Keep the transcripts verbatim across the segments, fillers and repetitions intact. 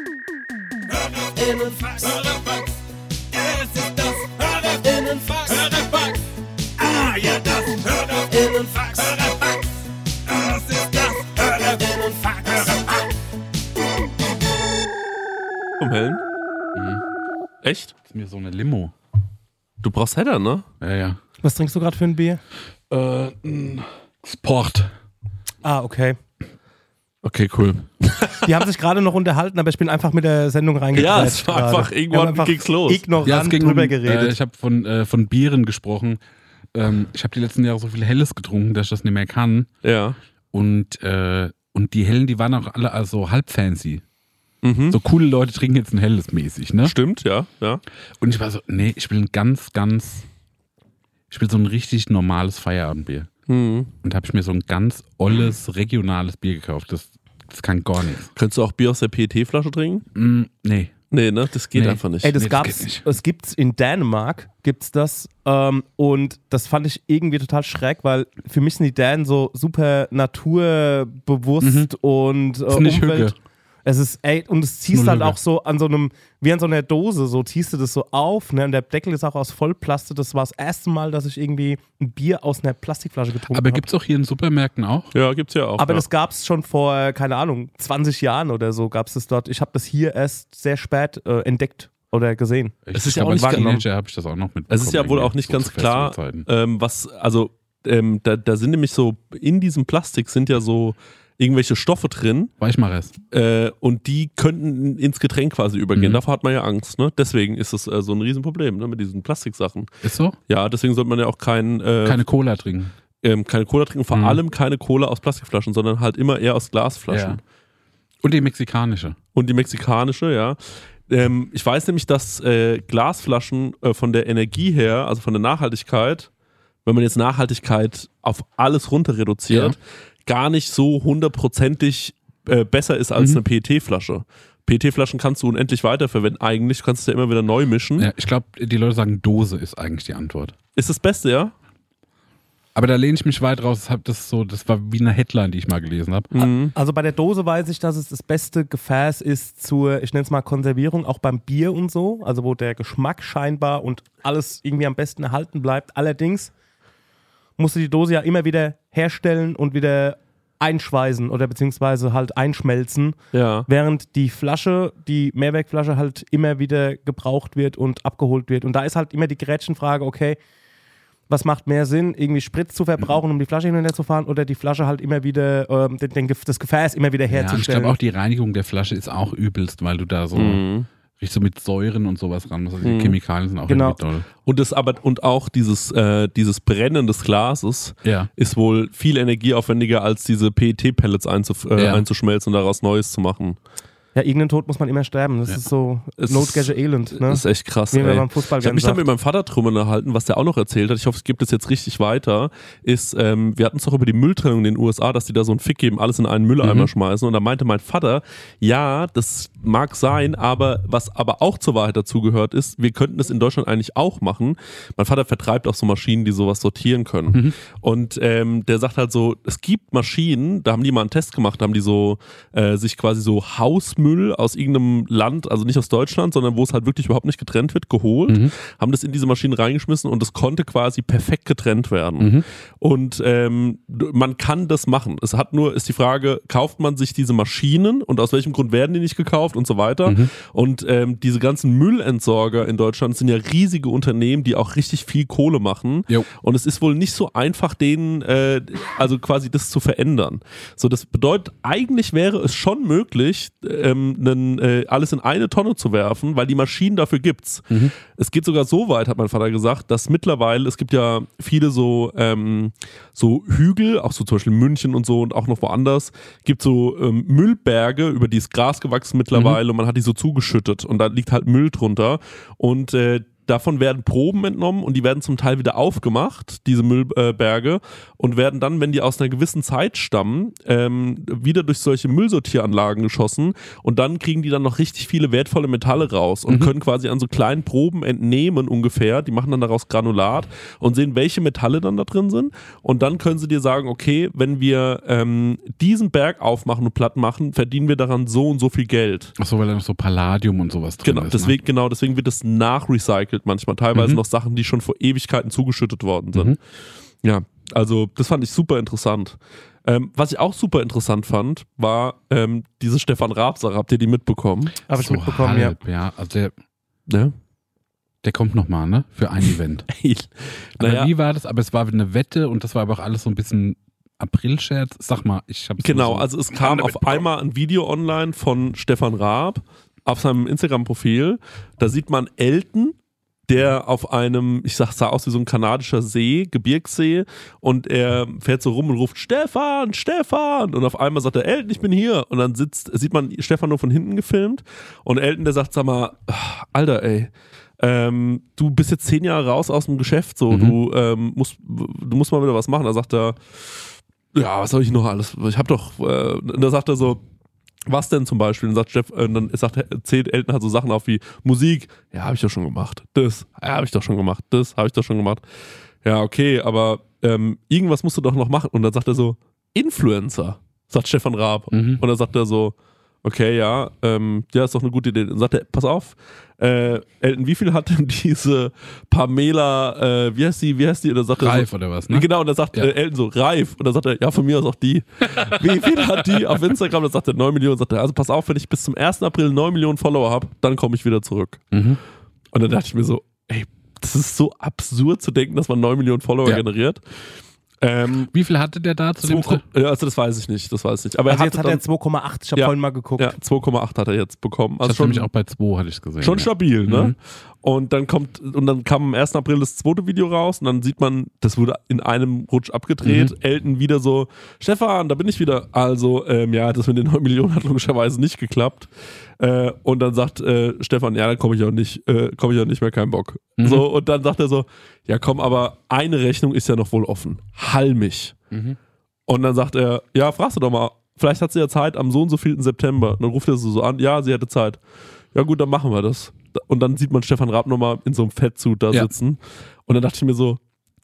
Hörerfax. Hörerfax. Es ist das Hörerinnenfax. Hörerfax. Ah, ja, das Hörerinnenfax. Hörerfax. Es ist das Hörerinnenfax. Hörerfax. Vom Hellen? Mhm. Echt? Das ist mir so eine Limo. Du brauchst Header, ne? Ja, ja. Was trinkst du gerade für ein Bier? Äh, Sport. Ah, okay. Okay, cool. Die haben sich gerade noch unterhalten, aber ich bin einfach mit der Sendung reingegangen. Ja, es war einfach, irgendwann ging's los. Ignorant Ja, es ging drüber um, geredet. Äh, ich habe von, äh, von Bieren gesprochen. Ähm, ich habe die letzten Jahre so viel Helles getrunken, dass ich das nicht mehr kann. Ja. Und, äh, und die Hellen, die waren auch alle also halb fancy. Mhm. So coole Leute trinken jetzt ein Helles mäßig, ne? Stimmt, ja, ja. Und ich war so, nee, ich will ein ganz, ganz, ich will so ein richtig normales Feierabendbier. Mhm. Und habe ich mir so ein ganz olles, regionales Bier gekauft. Das, das kann gar nichts. Könntest du auch Bier aus der P E T-Flasche trinken? Mm, nee. Nee, ne? Das geht Nee. einfach nicht. Ey, das Nee, das gab's, geht nicht. es gibt's in Dänemark, gibt's das. Ähm, und das fand ich irgendwie total schräg, weil für mich sind die Dänen so super naturbewusst und äh, Ist nicht Umwelt. Hücke. Es ist, ey, und es ziehst Null halt Hücke. auch so an so einem, wie an so einer Dose, so ziehst du das so auf, ne? Und der Deckel ist auch aus Vollplastik. Das war das erste Mal, dass ich irgendwie ein Bier aus einer Plastikflasche getrunken Aber habe. gibt's auch hier in Supermärkten auch? Ja, gibt's ja auch. Aber ja. das gab es schon vor, keine Ahnung, zwanzig Jahren oder so gab es das dort. Ich habe das hier erst sehr spät äh, entdeckt oder gesehen. Ich Es ist ja glaub, auch nicht als ganz- Teenager habe ich das auch noch mitbekommen. Es ist ja wohl irgendwie, auch nicht so ganz zu klar, Festivalzeiten. ähm, was, also, ähm, da, da sind nämlich so, in diesem Plastik sind ja so irgendwelche Stoffe drin Weichmachers. äh, und die könnten ins Getränk quasi übergehen. Mhm. Davor hat man ja Angst, ne? Deswegen ist es äh, so ein Riesenproblem, ne? Mit diesen Plastiksachen. Ist so? Ja, deswegen sollte man ja auch kein, äh, Keine Cola trinken. ähm, keine Cola trinken, vor Mhm. allem keine Cola aus Plastikflaschen, sondern halt immer eher aus Glasflaschen. Ja. Und die mexikanische. Und die mexikanische, ja. Ähm, ich weiß nämlich, dass äh, Glasflaschen äh, von der Energie her, also von der Nachhaltigkeit, wenn man jetzt Nachhaltigkeit auf alles runter reduziert, gar nicht so hundertprozentig äh, besser ist als Mhm. eine P E T-Flasche. P E T-Flaschen kannst du unendlich weiterverwenden. Eigentlich du kannst es ja immer wieder neu mischen. Ja, ich glaube, die Leute sagen, Dose ist eigentlich die Antwort. Ist das Beste, ja? Aber da lehne ich mich weit raus. Hab das, so, das war wie eine Headline, die ich mal gelesen habe. Mhm. Also bei der Dose weiß ich, dass es das beste Gefäß ist zur, ich nenne es mal Konservierung, auch beim Bier und so, also wo der Geschmack scheinbar und alles irgendwie am besten erhalten bleibt. Allerdings musst du die Dose ja immer wieder herstellen und wieder einschweißen oder beziehungsweise halt einschmelzen, Ja. während die Flasche, die Mehrwegflasche halt immer wieder gebraucht wird und abgeholt wird. Und da ist halt immer die Gretchenfrage, okay, was macht mehr Sinn, irgendwie Sprit zu verbrauchen, um die Flasche hin und her zu fahren oder die Flasche halt immer wieder, ähm, den, den, das Gefäß immer wieder Ja, und ich herzustellen? glaube auch, die Reinigung der Flasche ist auch übelst, weil du da so Mhm. richtig so mit Säuren und sowas ran musst. Also die Mhm. Chemikalien sind auch Genau. irgendwie toll. Und das aber und auch dieses, äh, dieses Brennen des Glases Ja. ist wohl viel energieaufwendiger als diese P E T-Pellets einzuf äh, Ja. einzuschmelzen und daraus Neues zu machen. Ja, irgendeinen Tod muss man immer sterben. Das Ja. ist so Es Notgage ist- Elend. Ne? Das ist echt krass. Wie man Ey. beim Fußball Ich habe gern mich dann sagt. mit meinem Vater drüber unterhalten, was der auch noch erzählt hat. Ich hoffe, es gibt es jetzt richtig weiter. Ist, ähm, wir hatten es doch über die Mülltrennung in den U S A, dass die da so einen Fick geben, alles in einen Mülleimer Mhm. schmeißen. Und da meinte mein Vater, ja, das mag sein, aber was aber auch zur Wahrheit dazugehört ist, wir könnten das in Deutschland eigentlich auch machen. Mein Vater vertreibt auch so Maschinen, die sowas sortieren können. Mhm. Und ähm, der sagt halt so, es gibt Maschinen, da haben die mal einen Test gemacht, da haben die so äh, sich quasi so Hausmüll aus irgendeinem Land, also nicht aus Deutschland, sondern wo es halt wirklich überhaupt nicht getrennt wird, geholt, Mhm. haben das in diese Maschinen reingeschmissen und es konnte quasi perfekt getrennt werden. Mhm. Und ähm, d- man kann das machen. Es hat nur, ist die Frage, kauft man sich diese Maschinen und aus welchem Grund werden die nicht gekauft und so weiter. Mhm. Und ähm, diese ganzen Müllentsorger in Deutschland sind ja riesige Unternehmen, die auch richtig viel Kohle machen. Jo. Und es ist wohl nicht so einfach, denen, äh, also quasi das zu verändern. So, das bedeutet, eigentlich wäre es schon möglich, ähm, nen, äh, alles in eine Tonne zu werfen, weil die Maschinen dafür gibt's. Mhm. Es geht sogar so weit, hat mein Vater gesagt, dass mittlerweile, es gibt ja viele so, ähm, so Hügel, auch so zum Beispiel München und so und auch noch woanders, gibt so ähm, Müllberge, über die ist Gras gewachsen mittlerweile und man hat die so zugeschüttet und da liegt halt Müll drunter und äh, davon werden Proben entnommen und die werden zum Teil wieder aufgemacht, diese Müllberge, und werden dann, wenn die aus einer gewissen Zeit stammen, ähm, wieder durch solche Müllsortieranlagen geschossen und dann kriegen die dann noch richtig viele wertvolle Metalle raus und Mhm. können quasi an so kleinen Proben entnehmen ungefähr, die machen dann daraus Granulat und sehen, welche Metalle dann da drin sind und dann können sie dir sagen, okay, wenn wir ähm, diesen Berg aufmachen und platt machen, verdienen wir daran so und so viel Geld. Achso, weil da noch so Palladium und sowas drin Genau, ist. deswegen, genau, deswegen wird es nachrecycelt manchmal. Teilweise Mhm. noch Sachen, die schon vor Ewigkeiten zugeschüttet worden sind. Mhm. Ja, also das fand ich super interessant. Ähm, was ich auch super interessant fand, war ähm, diese Stefan Raab-Sache. Habt ihr die mitbekommen? Habe ich so mitbekommen, ja. halb, ja. Also der, Ja. der kommt nochmal, ne? Für ein Event. Aber Naja, wie war das? Aber es war eine Wette und das war aber auch alles so ein bisschen April-Scherz. Sag mal, ich hab's genau, nur so also es kam auf einmal ein Video online von Stefan Raab auf seinem Instagram-Profil. Da sieht man Elton, der auf einem, ich sag, sah aus wie so ein kanadischer See, Gebirgssee, und er fährt so rum und ruft Stefan, Stefan, und auf einmal sagt er, Elton, ich bin hier, und dann sitzt, sieht man Stefan nur von hinten gefilmt und Elton, der sagt, sag mal, Alter, ey, ähm, du bist jetzt zehn Jahre raus aus dem Geschäft, so, Mhm. du ähm, musst, du musst mal wieder was machen. Da sagt er, ja, was soll ich noch alles, ich hab doch, äh, und da sagt er so, was denn zum Beispiel? Und sagt Steff, äh, dann sagt, zählt Elton halt so Sachen auf wie Musik. Ja, habe ich doch schon gemacht. Das, ja, habe ich doch schon gemacht. Das, habe ich doch schon gemacht. Ja, okay, aber ähm, irgendwas musst du doch noch machen. Und dann sagt er so, Influencer, sagt Stefan Raab. Mhm. Und dann sagt er so, okay, ja, ähm, ja, ist doch eine gute Idee. Dann sagt er, pass auf, äh, Elton, wie viel hat denn diese Pamela, äh, wie heißt die, wie heißt die? Und dann sagt er Reif so, oder was, ne? Genau, und dann sagt Ja. äh, Elton so, Reif. Und dann sagt er, ja, von mir aus auch die. Wie viel hat die auf Instagram? Dann sagt er neun Millionen. Sagt er, also pass auf, wenn ich bis zum ersten April neun Millionen Follower habe, dann komme ich wieder zurück. Mhm. Und dann dachte ich mir so, ey, das ist so absurd zu denken, dass man neun Millionen Follower Ja. generiert. Ähm, Wie viel hatte der da zu dem zwei, ja, also das weiß ich nicht, das weiß ich nicht. Aber Also er jetzt hatte hat er dann, zwei Komma acht, ich habe Ja. vorhin mal geguckt. ja, zwei Komma acht hat er jetzt bekommen. Ich Also hatte schon, nämlich auch bei zwei, hatte ich es gesehen. schon ja. stabil, ne? Mhm. Und dann kommt, und dann kam am ersten April das zweite Video raus und dann sieht man, das wurde in einem Rutsch abgedreht. Mhm. Elton wieder so, Stefan, da bin ich wieder. Also, ähm, ja, das mit den neun Millionen hat logischerweise nicht geklappt. Äh, und dann sagt äh, Stefan, ja, dann komme ich auch nicht, äh, komme ich auch nicht mehr, kein Bock. Mhm. So, und dann sagt er so, ja komm, aber eine Rechnung ist ja noch wohl offen. Halmich. Mhm. Und dann sagt er, ja, fragst du doch mal, vielleicht hat sie ja Zeit am so und so vielten September. Und dann ruft er sie so an, ja, sie hätte Zeit. Ja gut, dann machen wir das. Und dann sieht man Stefan Raab nochmal in so einem Fettsuit da Ja. sitzen. Und dann dachte ich mir so,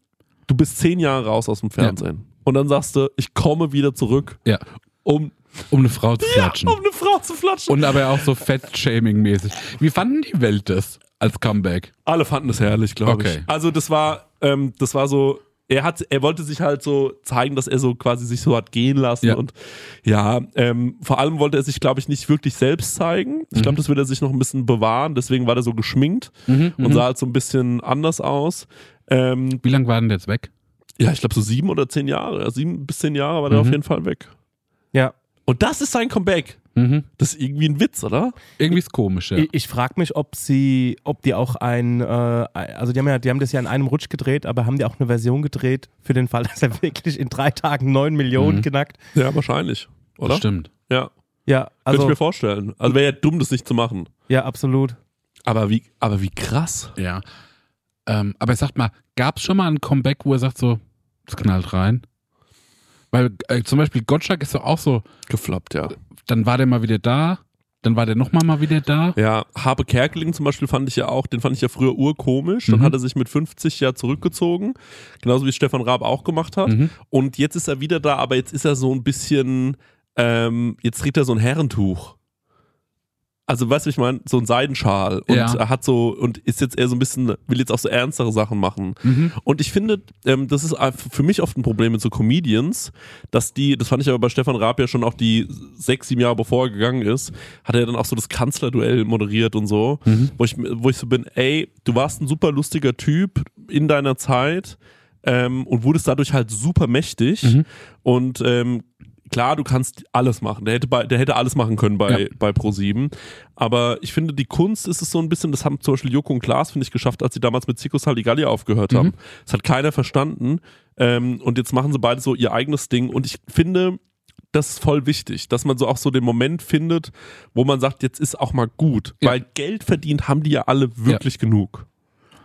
du bist zehn Jahre raus aus dem Fernsehen. Und dann sagst du, ich komme wieder zurück, Ja, um, um eine Frau zu ja, flatschen. um eine Frau zu flatschen. Und aber auch so Fett-Shaming-mäßig. Wie fanden die Welt das als Comeback? Alle fanden es herrlich, glaube Okay. ich. Also das war, ähm, das war so, er hat, er wollte sich halt so zeigen, dass er so quasi sich so hat gehen lassen Ja. und ja, ähm, vor allem wollte er sich, glaube ich, nicht wirklich selbst zeigen. Ich glaube, das wird er sich noch ein bisschen bewahren, deswegen war der so geschminkt Mhm, und sah halt so ein bisschen anders aus. Ähm, Wie lange war denn der jetzt weg? ja, ich glaube so sieben oder zehn Jahre, sieben bis zehn Jahre war der Mhm. auf jeden Fall weg. Ja. Und das ist sein Comeback. Mhm. Das ist irgendwie ein Witz, oder? Irgendwie ist komisch, ja. Ich, ich frage mich, ob sie, ob die auch ein, äh, also die haben ja, die haben das ja in einem Rutsch gedreht, aber haben die auch eine Version gedreht für den Fall, dass er wirklich in drei Tagen neun Millionen Mhm. knackt. Ja, wahrscheinlich, oder? Das stimmt. Ja, Ja, könnte also ich mir vorstellen. Also wäre ja dumm, das nicht zu machen. ja, absolut. Aber wie, aber wie krass. Ja. Ähm, aber sag mal, gab es schon mal ein Comeback, wo er sagt so, es knallt rein? Weil äh, zum Beispiel Gottschalk ist doch auch so, Gefloppt, ja. dann war der mal wieder da, dann war der nochmal mal wieder da. Ja, Habe Kerkeling zum Beispiel fand ich ja auch, den fand ich ja früher urkomisch. Dann Mhm. hat er sich mit fünfzig ja zurückgezogen. Genauso wie es Stefan Raab auch gemacht hat. Mhm. Und jetzt ist er wieder da, aber jetzt ist er so ein bisschen, ähm, jetzt trägt er so ein Herrentuch. Also, weißt du, ich meine, so ein Seidenschal. Und Ja. er hat so, und ist jetzt eher so ein bisschen, will jetzt auch so ernstere Sachen machen. Mhm. Und ich finde, ähm, das ist für mich oft ein Problem mit so Comedians, dass die, das fand ich aber bei Stefan Raab ja schon auch die sechs, sieben Jahre bevor er gegangen ist, hat er dann auch so das Kanzlerduell moderiert und so, Mhm. wo ich, wo ich so bin, ey, du warst ein super lustiger Typ in deiner Zeit ähm, und wurdest dadurch halt super mächtig Mhm. und ähm, klar, du kannst alles machen. Der hätte, bei, der hätte alles machen können bei, Ja. bei ProSieben. Aber ich finde, die Kunst ist es so ein bisschen, das haben zum Beispiel Joko und Klaas, finde ich, geschafft, als sie damals mit Zirkus Halligalli aufgehört haben. Mhm. Das hat keiner verstanden. Ähm, und jetzt machen sie beide so ihr eigenes Ding. Und ich finde, das ist voll wichtig, dass man so auch so den Moment findet, wo man sagt, jetzt ist auch mal gut. Ja. Weil Geld verdient haben die ja alle wirklich genug.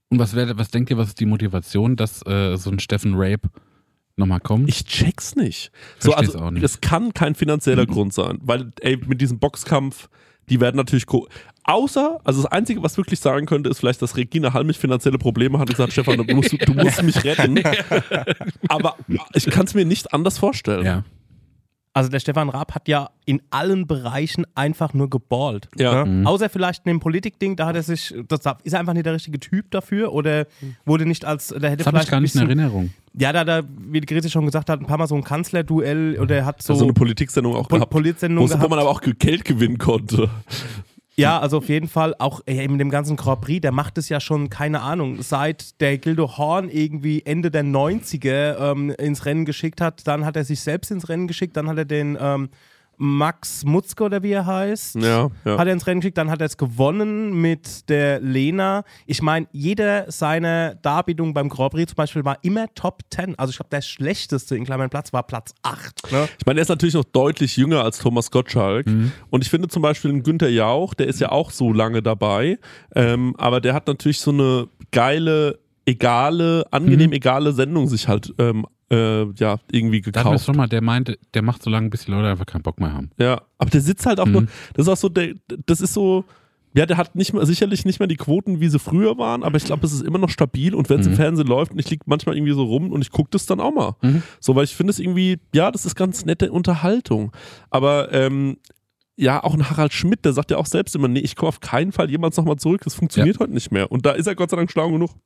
Und was, wär, was denkt ihr, was ist die Motivation, dass äh, so ein Steffen Rape nochmal kommt? Ich check's nicht. So, Versteh's also, auch nicht. es kann kein finanzieller Mhm. Grund sein, weil, ey, mit diesem Boxkampf, die werden natürlich, ko- außer, also das Einzige, was wirklich sagen könnte, ist vielleicht, dass Regina Halmich finanzielle Probleme hat und sagt, Stefan, du musst, du musst mich retten. Aber ich kann es mir nicht anders vorstellen. Ja. Also der Stefan Raab hat ja in allen Bereichen einfach nur geballt. Ja. Ne? Mhm. Außer vielleicht in dem Politikding, da hat er sich, das, ist er einfach nicht der richtige Typ dafür oder wurde nicht als, der hätte Das habe ich vielleicht gar ein nicht in bisschen, Erinnerung. ja, da, da, wie die Grete schon gesagt hat, ein paar Mal so ein Kanzlerduell oder er hat so, So, so eine Politiksendung auch Pol gehabt, Politsendung wo, wo gehabt. man aber auch Geld gewinnen konnte. Ja, also auf jeden Fall auch ey, in dem ganzen Grand Prix, der macht es ja schon, keine Ahnung, seit der Gildo Horn irgendwie Ende der neunziger ähm, ins Rennen geschickt hat, dann hat er sich selbst ins Rennen geschickt, dann hat er den ähm, Max Mutzke oder wie er heißt, Ja, ja. hat er ins Rennen geschickt, dann hat er es gewonnen mit der Lena. Ich meine, jeder seiner Darbietungen beim Grand Prix zum Beispiel war immer Top zehn. Also ich glaube, der schlechteste in Klammern Platz war Platz acht. Ne? Ich meine, er ist natürlich noch deutlich jünger als Thomas Gottschalk. Mhm. Und ich finde zum Beispiel einen Günther Jauch, der ist ja auch so lange dabei. Ähm, aber der hat natürlich so eine geile, egale, angenehm Mhm. egale Sendung sich halt ähm, äh, ja, irgendwie Da hatten wir es gekauft. schon mal, der meinte, der macht so lange, bis die Leute einfach keinen Bock mehr haben. Ja, aber der sitzt halt auch Mhm. noch, das ist auch so, der, das ist so, ja, der hat nicht mehr, sicherlich nicht mehr die Quoten, wie sie früher waren, aber ich glaube, es ist immer noch stabil und wenn es Mhm. im Fernsehen läuft und ich liege manchmal irgendwie so rum und ich gucke das dann auch mal. Mhm. So, weil ich finde es irgendwie, ja, das ist ganz nette Unterhaltung. Aber, ähm, ja, auch ein Harald Schmidt, der sagt ja auch selbst immer, nee, ich komme auf keinen Fall jemals nochmal zurück, das funktioniert heute nicht mehr. Und da ist er Gott sei Dank schlau genug.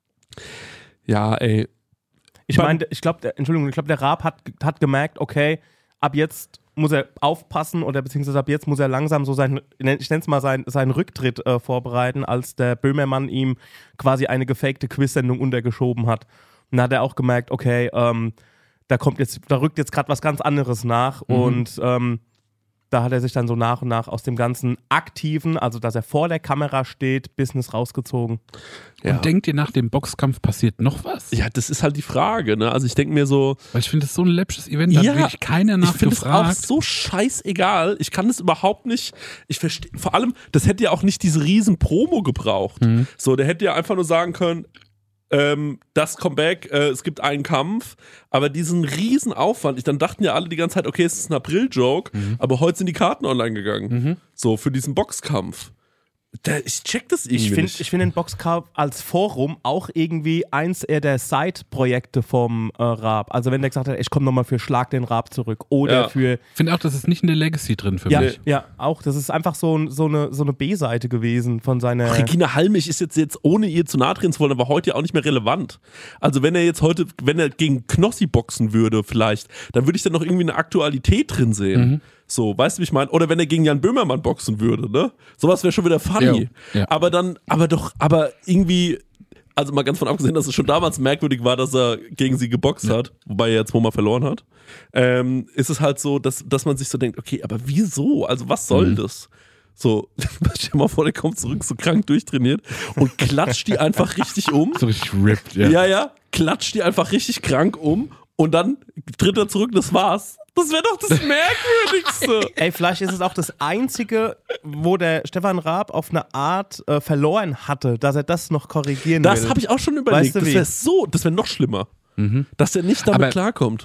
Ja, ey. Ich Beim- meine, ich glaube, Entschuldigung, ich glaube, der Raab hat, hat gemerkt, okay, ab jetzt muss er aufpassen oder beziehungsweise ab jetzt muss er langsam so sein, ich nenne es mal sein, seinen Rücktritt äh, vorbereiten, als der Böhmermann ihm quasi eine gefakte Quiz-Sendung untergeschoben hat. Und da hat er auch gemerkt, okay, ähm, da kommt jetzt, da rückt jetzt gerade was ganz anderes nach Mhm. und ähm, da hat er sich dann so nach und nach aus dem ganzen Aktiven, also dass er vor der Kamera steht, Business rausgezogen. Ja. Und denkt ihr, nach dem Boxkampf passiert noch was? Ja, das ist halt die Frage, ne? Also ich denke mir so, Weil ich finde, das ist so ein läppsches Event, da hat wirklich keiner ich finde es auch nachgefragt. so scheißegal. Ich kann das überhaupt nicht. Ich verstehe, vor allem, das hätte ja auch nicht diese riesen Promo gebraucht. Mhm. So, der hätte ja einfach nur sagen können, ähm, das Comeback, äh, es gibt einen Kampf, aber diesen riesen Aufwand, ich, dann dachten ja alle die ganze Zeit, okay, es ist ein April-Joke, Mhm. aber heute sind die Karten online gegangen. So, für diesen Boxkampf. Da, ich check das irgendwie Ich finde nicht. ich find den Boxkampf als Forum auch irgendwie eins eher der Side-Projekte vom äh, Raab. Also wenn der gesagt hat, ich komme nochmal für Schlag den Raab zurück oder Ja. für, Ich finde auch, das ist nicht in der Legacy drin für ja, mich. ja, auch, das ist einfach so, ein- so eine, so eine B-Seite gewesen von seiner... Regina Halmich ist jetzt, jetzt, ohne ihr zu nahe treten zu wollen, aber heute ja auch nicht mehr relevant. Also wenn er jetzt heute, wenn er gegen Knossi boxen würde vielleicht, dann würde ich da noch irgendwie eine Aktualität drin sehen. Mhm. So, weißt du, wie ich meine? Oder wenn er gegen Jan Böhmermann boxen würde, ne? Sowas wäre schon wieder funny. Jo, ja. Aber dann, aber doch, aber irgendwie, also mal ganz von abgesehen, dass es schon damals merkwürdig war, dass er gegen sie geboxt hat, wobei er jetzt zweimal verloren hat, ähm, ist es halt so, dass, dass man sich so denkt, okay, aber wieso? Also was soll Mhm. das? So, stell dir mal vor, der kommt zurück, so krank durchtrainiert und klatscht die einfach richtig um. So richtig ripped, ja. Ja, ja, klatscht die einfach richtig krank um und dann tritt er zurück, das war's. Das wäre doch das Merkwürdigste. Ey, vielleicht ist es auch das Einzige, wo der Stefan Raab auf eine Art äh, verloren hatte, dass er das noch korrigieren Das will. habe ich auch schon überlegt. Weißt du das wie? wäre so, das wäre noch schlimmer. Mhm. Dass er nicht damit Aber- klarkommt.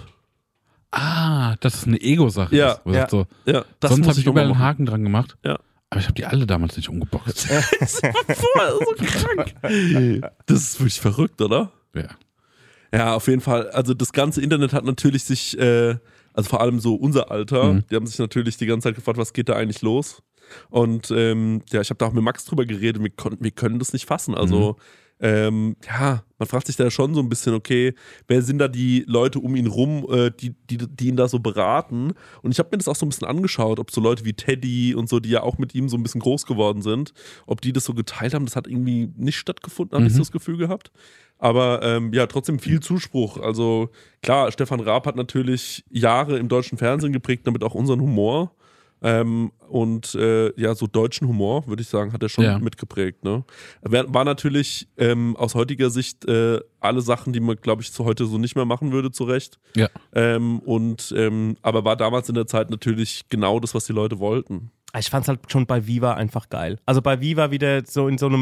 Ah, das ist eine Ego-Sache. Ja, ist, wo er ja. sagt so, Ja, das sonst muss habe ich noch mal überall einen machen. Haken dran gemacht. Ja. Aber ich habe die alle damals nicht umgeboxt. Boah, so krank. Das ist wirklich verrückt, oder? Ja. Ja, auf jeden Fall. Also das ganze Internet hat natürlich sich, äh, also vor allem so unser Alter, Mhm. die haben sich natürlich die ganze Zeit gefragt, was geht da eigentlich los? Und ähm, ja, ich habe da auch mit Max drüber geredet, wir, konnten, wir können das nicht fassen. Also ähm, ja, man fragt sich da schon so ein bisschen, okay, wer sind da die Leute um ihn rum, äh, die, die, die ihn da so beraten? Und ich habe mir das auch so ein bisschen angeschaut, ob so Leute wie Teddy und so, die ja auch mit ihm so ein bisschen groß geworden sind, ob die das so geteilt haben. Das hat irgendwie nicht stattgefunden, habe ich Mhm. so das Gefühl gehabt. Aber ähm, ja, trotzdem viel Zuspruch. Also klar, Stefan Raab hat natürlich Jahre im deutschen Fernsehen geprägt, damit auch unseren Humor. Ähm, und äh, ja, so deutschen Humor, würde ich sagen, hat er schon Ja. mitgeprägt. Ne? War, war natürlich ähm, aus heutiger Sicht äh, alle Sachen, die man, glaube ich, zu heute so nicht mehr machen würde, zu Recht. Ja. Ähm, und, ähm, aber war damals in der Zeit natürlich genau das, was die Leute wollten. Ich fand's halt schon bei Viva einfach geil. Also bei Viva wieder so in so einem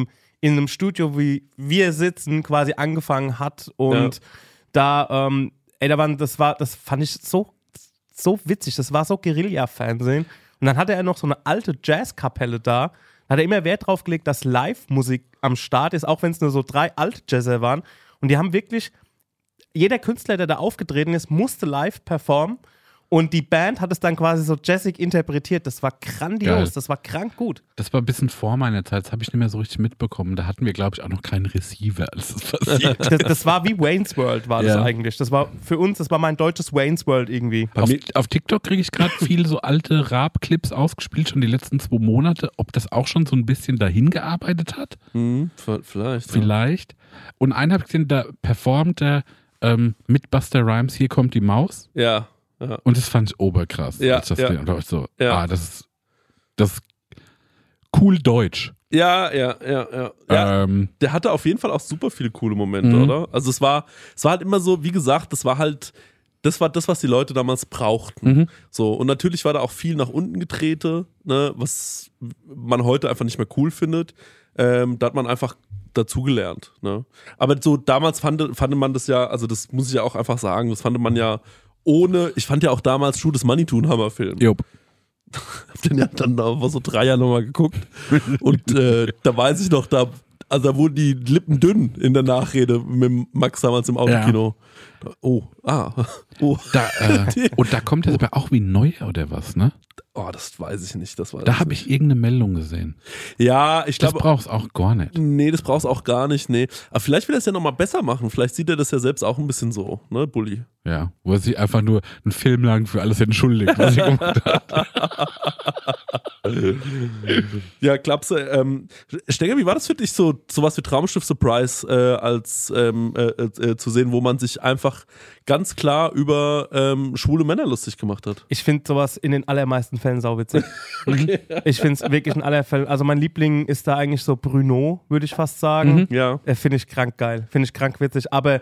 in einem Studio, wie wir sitzen, quasi angefangen hat und ja. da, ähm, ey, da waren, das war, das fand ich so, so witzig, das war so Guerilla-Fernsehen und dann hatte er noch so eine alte Jazzkapelle da, da hat er immer Wert drauf gelegt, dass Live-Musik am Start ist, auch wenn es nur so drei alte Jazzer waren und die haben wirklich, jeder Künstler, der da aufgetreten ist, musste live performen. Und die Band hat es dann quasi so jazzig interpretiert. Das war grandios, Geil. Das war krank gut. Das war ein bisschen vor meiner Zeit, das habe ich nicht mehr so richtig mitbekommen. Da hatten wir, glaube ich, auch noch keinen Receiver, als das passiert. das, das war wie Wayne's World, war ja. das eigentlich. Das war für uns, das war mein deutsches Wayne's World irgendwie. Auf, auf TikTok kriege ich gerade viele so alte Rap-Clips ausgespielt, schon die letzten zwei Monate. Ob das auch schon so ein bisschen dahin gearbeitet hat? Mhm, vielleicht. Vielleicht. Ja. Und einen habe ich gesehen, da performt er ähm, mit Busta Rhymes, Hier kommt die Maus. Ja. Ja. Und das fand ich oberkrass. Ja, als das ja. Und da war ich so, ja. ah, das ist, das ist cool deutsch. Ja, ja, ja, ja. ja ähm, der hatte auf jeden Fall auch super viele coole Momente, mhm. oder? Also es war, es war halt immer so, wie gesagt, das war halt, das war das, was die Leute damals brauchten. Mhm. So, und natürlich war da auch viel nach unten getrete, ne, was man heute einfach nicht mehr cool findet. Ähm, da hat man einfach dazugelernt. Ne? Aber so damals fand, fand man das ja, also das muss ich ja auch einfach sagen, das fand man ja ohne, ich fand ja auch damals Schuh des Manitou ein Hammerfilm. Jupp. Hab den ja dann vor so drei Jahren nochmal geguckt. Und äh, da weiß ich noch, da, also da wurden die Lippen dünn in der Nachrede mit Max damals im Autokino. Ja. Oh, ah, oh. Da, äh, und da kommt jetzt aber auch wie neu oder was, ne? Oh, das weiß ich nicht. Das da habe ich irgendeine Meldung gesehen. Ja, ich glaube. Das brauchst auch gar nicht. Nee, das brauchst auch gar nicht, nee. Aber vielleicht will er es ja nochmal besser machen. Vielleicht sieht er das ja selbst auch ein bisschen so, ne, Bulli? Ja, wo er sich einfach nur einen Film lang für alles entschuldigt, was er gemacht hat. Ja, Klapse. Ähm, Stenger, wie war das für dich, so sowas wie Traumschiff Surprise äh, als ähm, äh, äh, zu sehen, wo man sich einfach ganz klar über ähm, schwule Männer lustig gemacht hat? Ich finde sowas in den allermeisten Fällen sauwitzig. Okay. Ich finde es wirklich in aller Fällen, also mein Liebling ist da eigentlich so Bruno, würde ich fast sagen. Mhm. Ja. Äh, finde ich krank geil, finde ich krank witzig, aber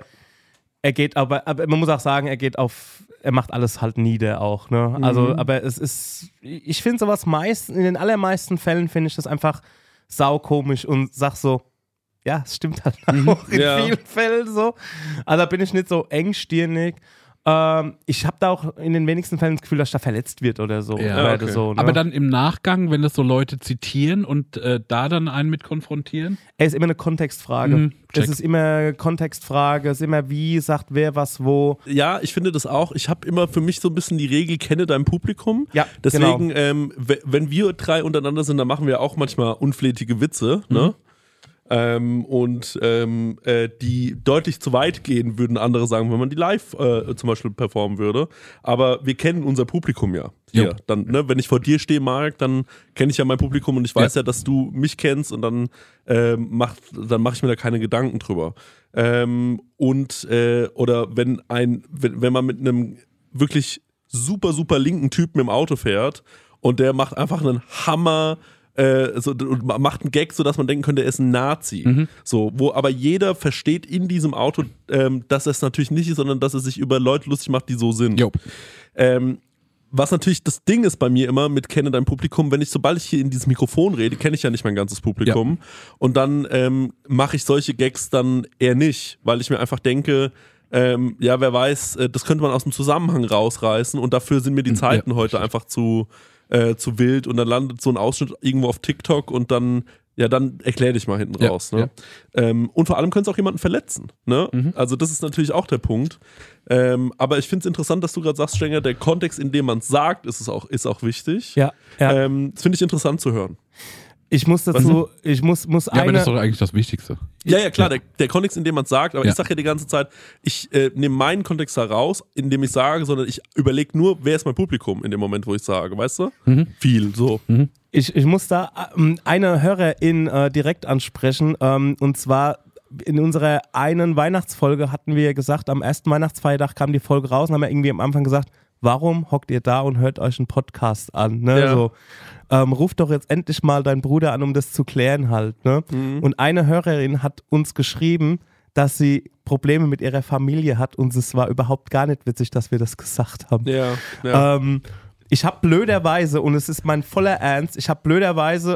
er geht aber, aber man muss auch sagen, er geht auf, er macht alles halt nieder auch, ne? Also, mhm. aber es ist, ich finde sowas meist, in den allermeisten Fällen finde ich das einfach saukomisch und sag so, ja, es stimmt halt auch in ja. vielen Fällen so. Also da bin ich nicht so engstirnig. Ähm, ich habe da auch in den wenigsten Fällen das Gefühl, dass da verletzt wird oder so. Ja, oder okay. so, ne? Aber dann im Nachgang, wenn das so Leute zitieren und äh, da dann einen mit konfrontieren? Es ist immer eine Kontextfrage. Mhm, es ist immer Kontextfrage, es ist immer wie, sagt wer was wo. Ja, ich finde das auch. Ich habe immer für mich so ein bisschen die Regel, kenne dein Publikum. Ja, Deswegen, genau. ähm, w- wenn wir drei untereinander sind, dann machen wir auch manchmal unflätige Witze, mhm. ne? Ähm, und ähm, äh, die deutlich zu weit gehen, würden andere sagen, wenn man die live äh, zum Beispiel performen würde. Aber wir kennen unser Publikum ja. Hier. Jo. Dann, ne, wenn ich vor dir stehe, Marc, dann kenne ich ja mein Publikum und ich weiß ja, ja dass du mich kennst und dann äh, mach, dann mache ich mir da keine Gedanken drüber. Ähm, und äh, oder wenn ein, wenn, wenn man mit einem wirklich super, super linken Typen im Auto fährt und der macht einfach einen Hammer Äh, so, und macht einen Gag, sodass man denken könnte, er ist ein Nazi. Mhm. So, wo aber jeder versteht in diesem Auto, ähm, dass er es natürlich nicht ist, sondern dass er sich über Leute lustig macht, die so sind. Ähm, was natürlich das Ding ist bei mir immer mit kenne dein Publikum, wenn ich, sobald ich hier in dieses Mikrofon rede, kenne ich ja nicht mein ganzes Publikum. Ja. Und dann ähm, mache ich solche Gags dann eher nicht, weil ich mir einfach denke, ähm, ja, wer weiß, äh, das könnte man aus dem Zusammenhang rausreißen und dafür sind mir die Zeiten ja. heute einfach zu Äh, zu wild und dann landet so ein Ausschnitt irgendwo auf TikTok und dann, ja, dann erklär dich mal hinten ja, raus. Ne? Ja. Ähm, und vor allem könnte es auch jemanden verletzen. Ne? Mhm. Also das ist natürlich auch der Punkt. Ähm, aber ich finde es interessant, dass du gerade sagst, Stenger, der Kontext, in dem man es sagt, ist, es auch, ist auch wichtig. Ja, ja. Ähm, das finde ich interessant zu hören. Ich muss dazu, ich muss, muss ja, eine... aber das ist doch eigentlich das Wichtigste. Ja, ja, klar, der, der Kontext, in dem man es sagt, aber ja. ich sage ja die ganze Zeit, ich äh, nehme meinen Kontext heraus, in dem ich sage, sondern ich überlege nur, wer ist mein Publikum in dem Moment, wo ich sage, weißt du? Mhm. Viel, so. Mhm. Ich, ich muss da ähm, eine Hörerin äh, direkt ansprechen, ähm, und zwar in unserer einen Weihnachtsfolge hatten wir gesagt, am ersten Weihnachtsfeiertag kam die Folge raus und haben wir irgendwie am Anfang gesagt, warum hockt ihr da und hört euch einen Podcast an? Ne? Ja. So, ähm, ruf doch jetzt endlich mal deinen Bruder an, um das zu klären halt. Ne? Mhm. Und eine Hörerin hat uns geschrieben, dass sie Probleme mit ihrer Familie hat und es war überhaupt gar nicht witzig, dass wir das gesagt haben. Ja, ja. Ähm, ich habe blöderweise, und es ist mein voller Ernst, ich habe blöderweise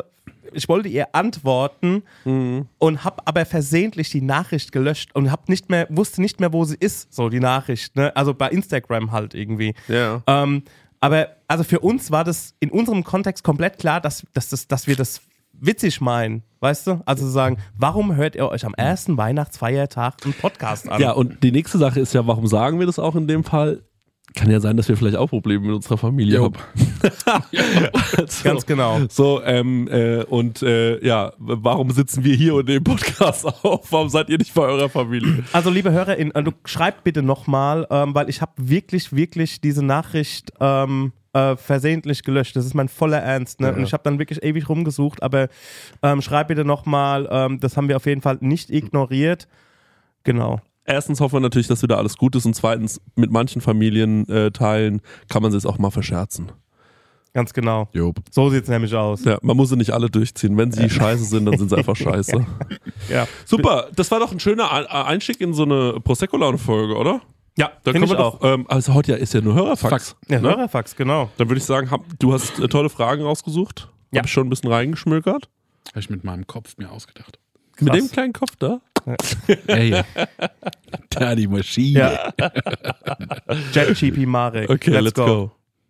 ich wollte ihr antworten Mhm. und habe aber versehentlich die Nachricht gelöscht und hab nicht mehr, wusste nicht mehr, wo sie ist, so die Nachricht, ne? Also bei Instagram halt irgendwie. Ja. Ähm, aber also für uns war das in unserem Kontext komplett klar, dass, dass, das, dass wir das witzig meinen, weißt du? Also sagen, warum hört ihr euch am ersten Weihnachtsfeiertag einen Podcast an? Ja, und die nächste Sache ist ja, warum sagen wir das auch in dem Fall? Kann ja sein, dass wir vielleicht auch Probleme mit unserer Familie Jo. haben. Also, Ganz genau. So, ähm, äh, und äh, ja, warum sitzen wir hier und nehmen Podcast auf? Warum seid ihr nicht bei eurer Familie? Also liebe HörerInnen, äh, du schreibt bitte nochmal, ähm, weil ich habe wirklich, wirklich diese Nachricht ähm, äh, versehentlich gelöscht. Das ist mein voller Ernst. Ne? Ja. Und ich habe dann wirklich ewig rumgesucht, aber ähm, schreibt bitte nochmal, ähm, das haben wir auf jeden Fall nicht ignoriert. Genau. Erstens hoffen wir natürlich, dass wieder alles gut ist und zweitens, mit manchen Familienteilen kann man sich auch mal verscherzen. Ganz genau. Job. So sieht es nämlich aus. Ja, man muss sie nicht alle durchziehen. Wenn sie scheiße sind, dann sind sie einfach scheiße. Ja, Super, das war doch ein schöner Ein- Einstieg in so eine Prosecco-Laune-Folge, oder? ja Dann finde können ich wir auch. doch, ähm, also heute ja ist ja nur Hörerfax. Fax. Ja, ne? Hörerfax, genau. Dann würde ich sagen, hab, du hast äh, tolle Fragen rausgesucht. Ja. Hab ich schon ein bisschen reingeschmökert. Habe ich mit meinem Kopf mir ausgedacht. Mit Krass. dem kleinen Kopf da. Ey, da die Maschine. Ja. JetGP Marek. Okay, let's, go.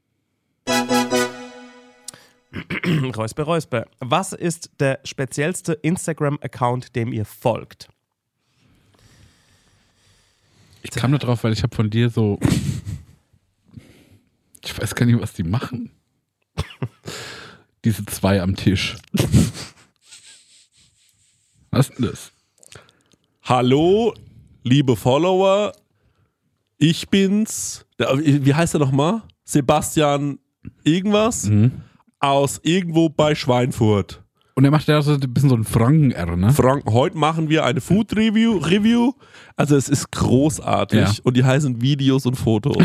Räusper, Räusper. Was ist der speziellste Instagram-Account, dem ihr folgt? Ich kam da drauf, weil ich habe von dir so. Ich weiß gar nicht, was die machen. Diese zwei am Tisch. Was ist denn das? Hallo, liebe Follower. Ich bin's. Der, wie heißt er nochmal? Sebastian irgendwas Mhm. aus irgendwo bei Schweinfurt. Und er macht ja so ein bisschen so ein Franken-R, ne? Frank, heute machen wir eine Food Review. Review. Also es ist großartig Ja. und die heißen Videos und Fotos.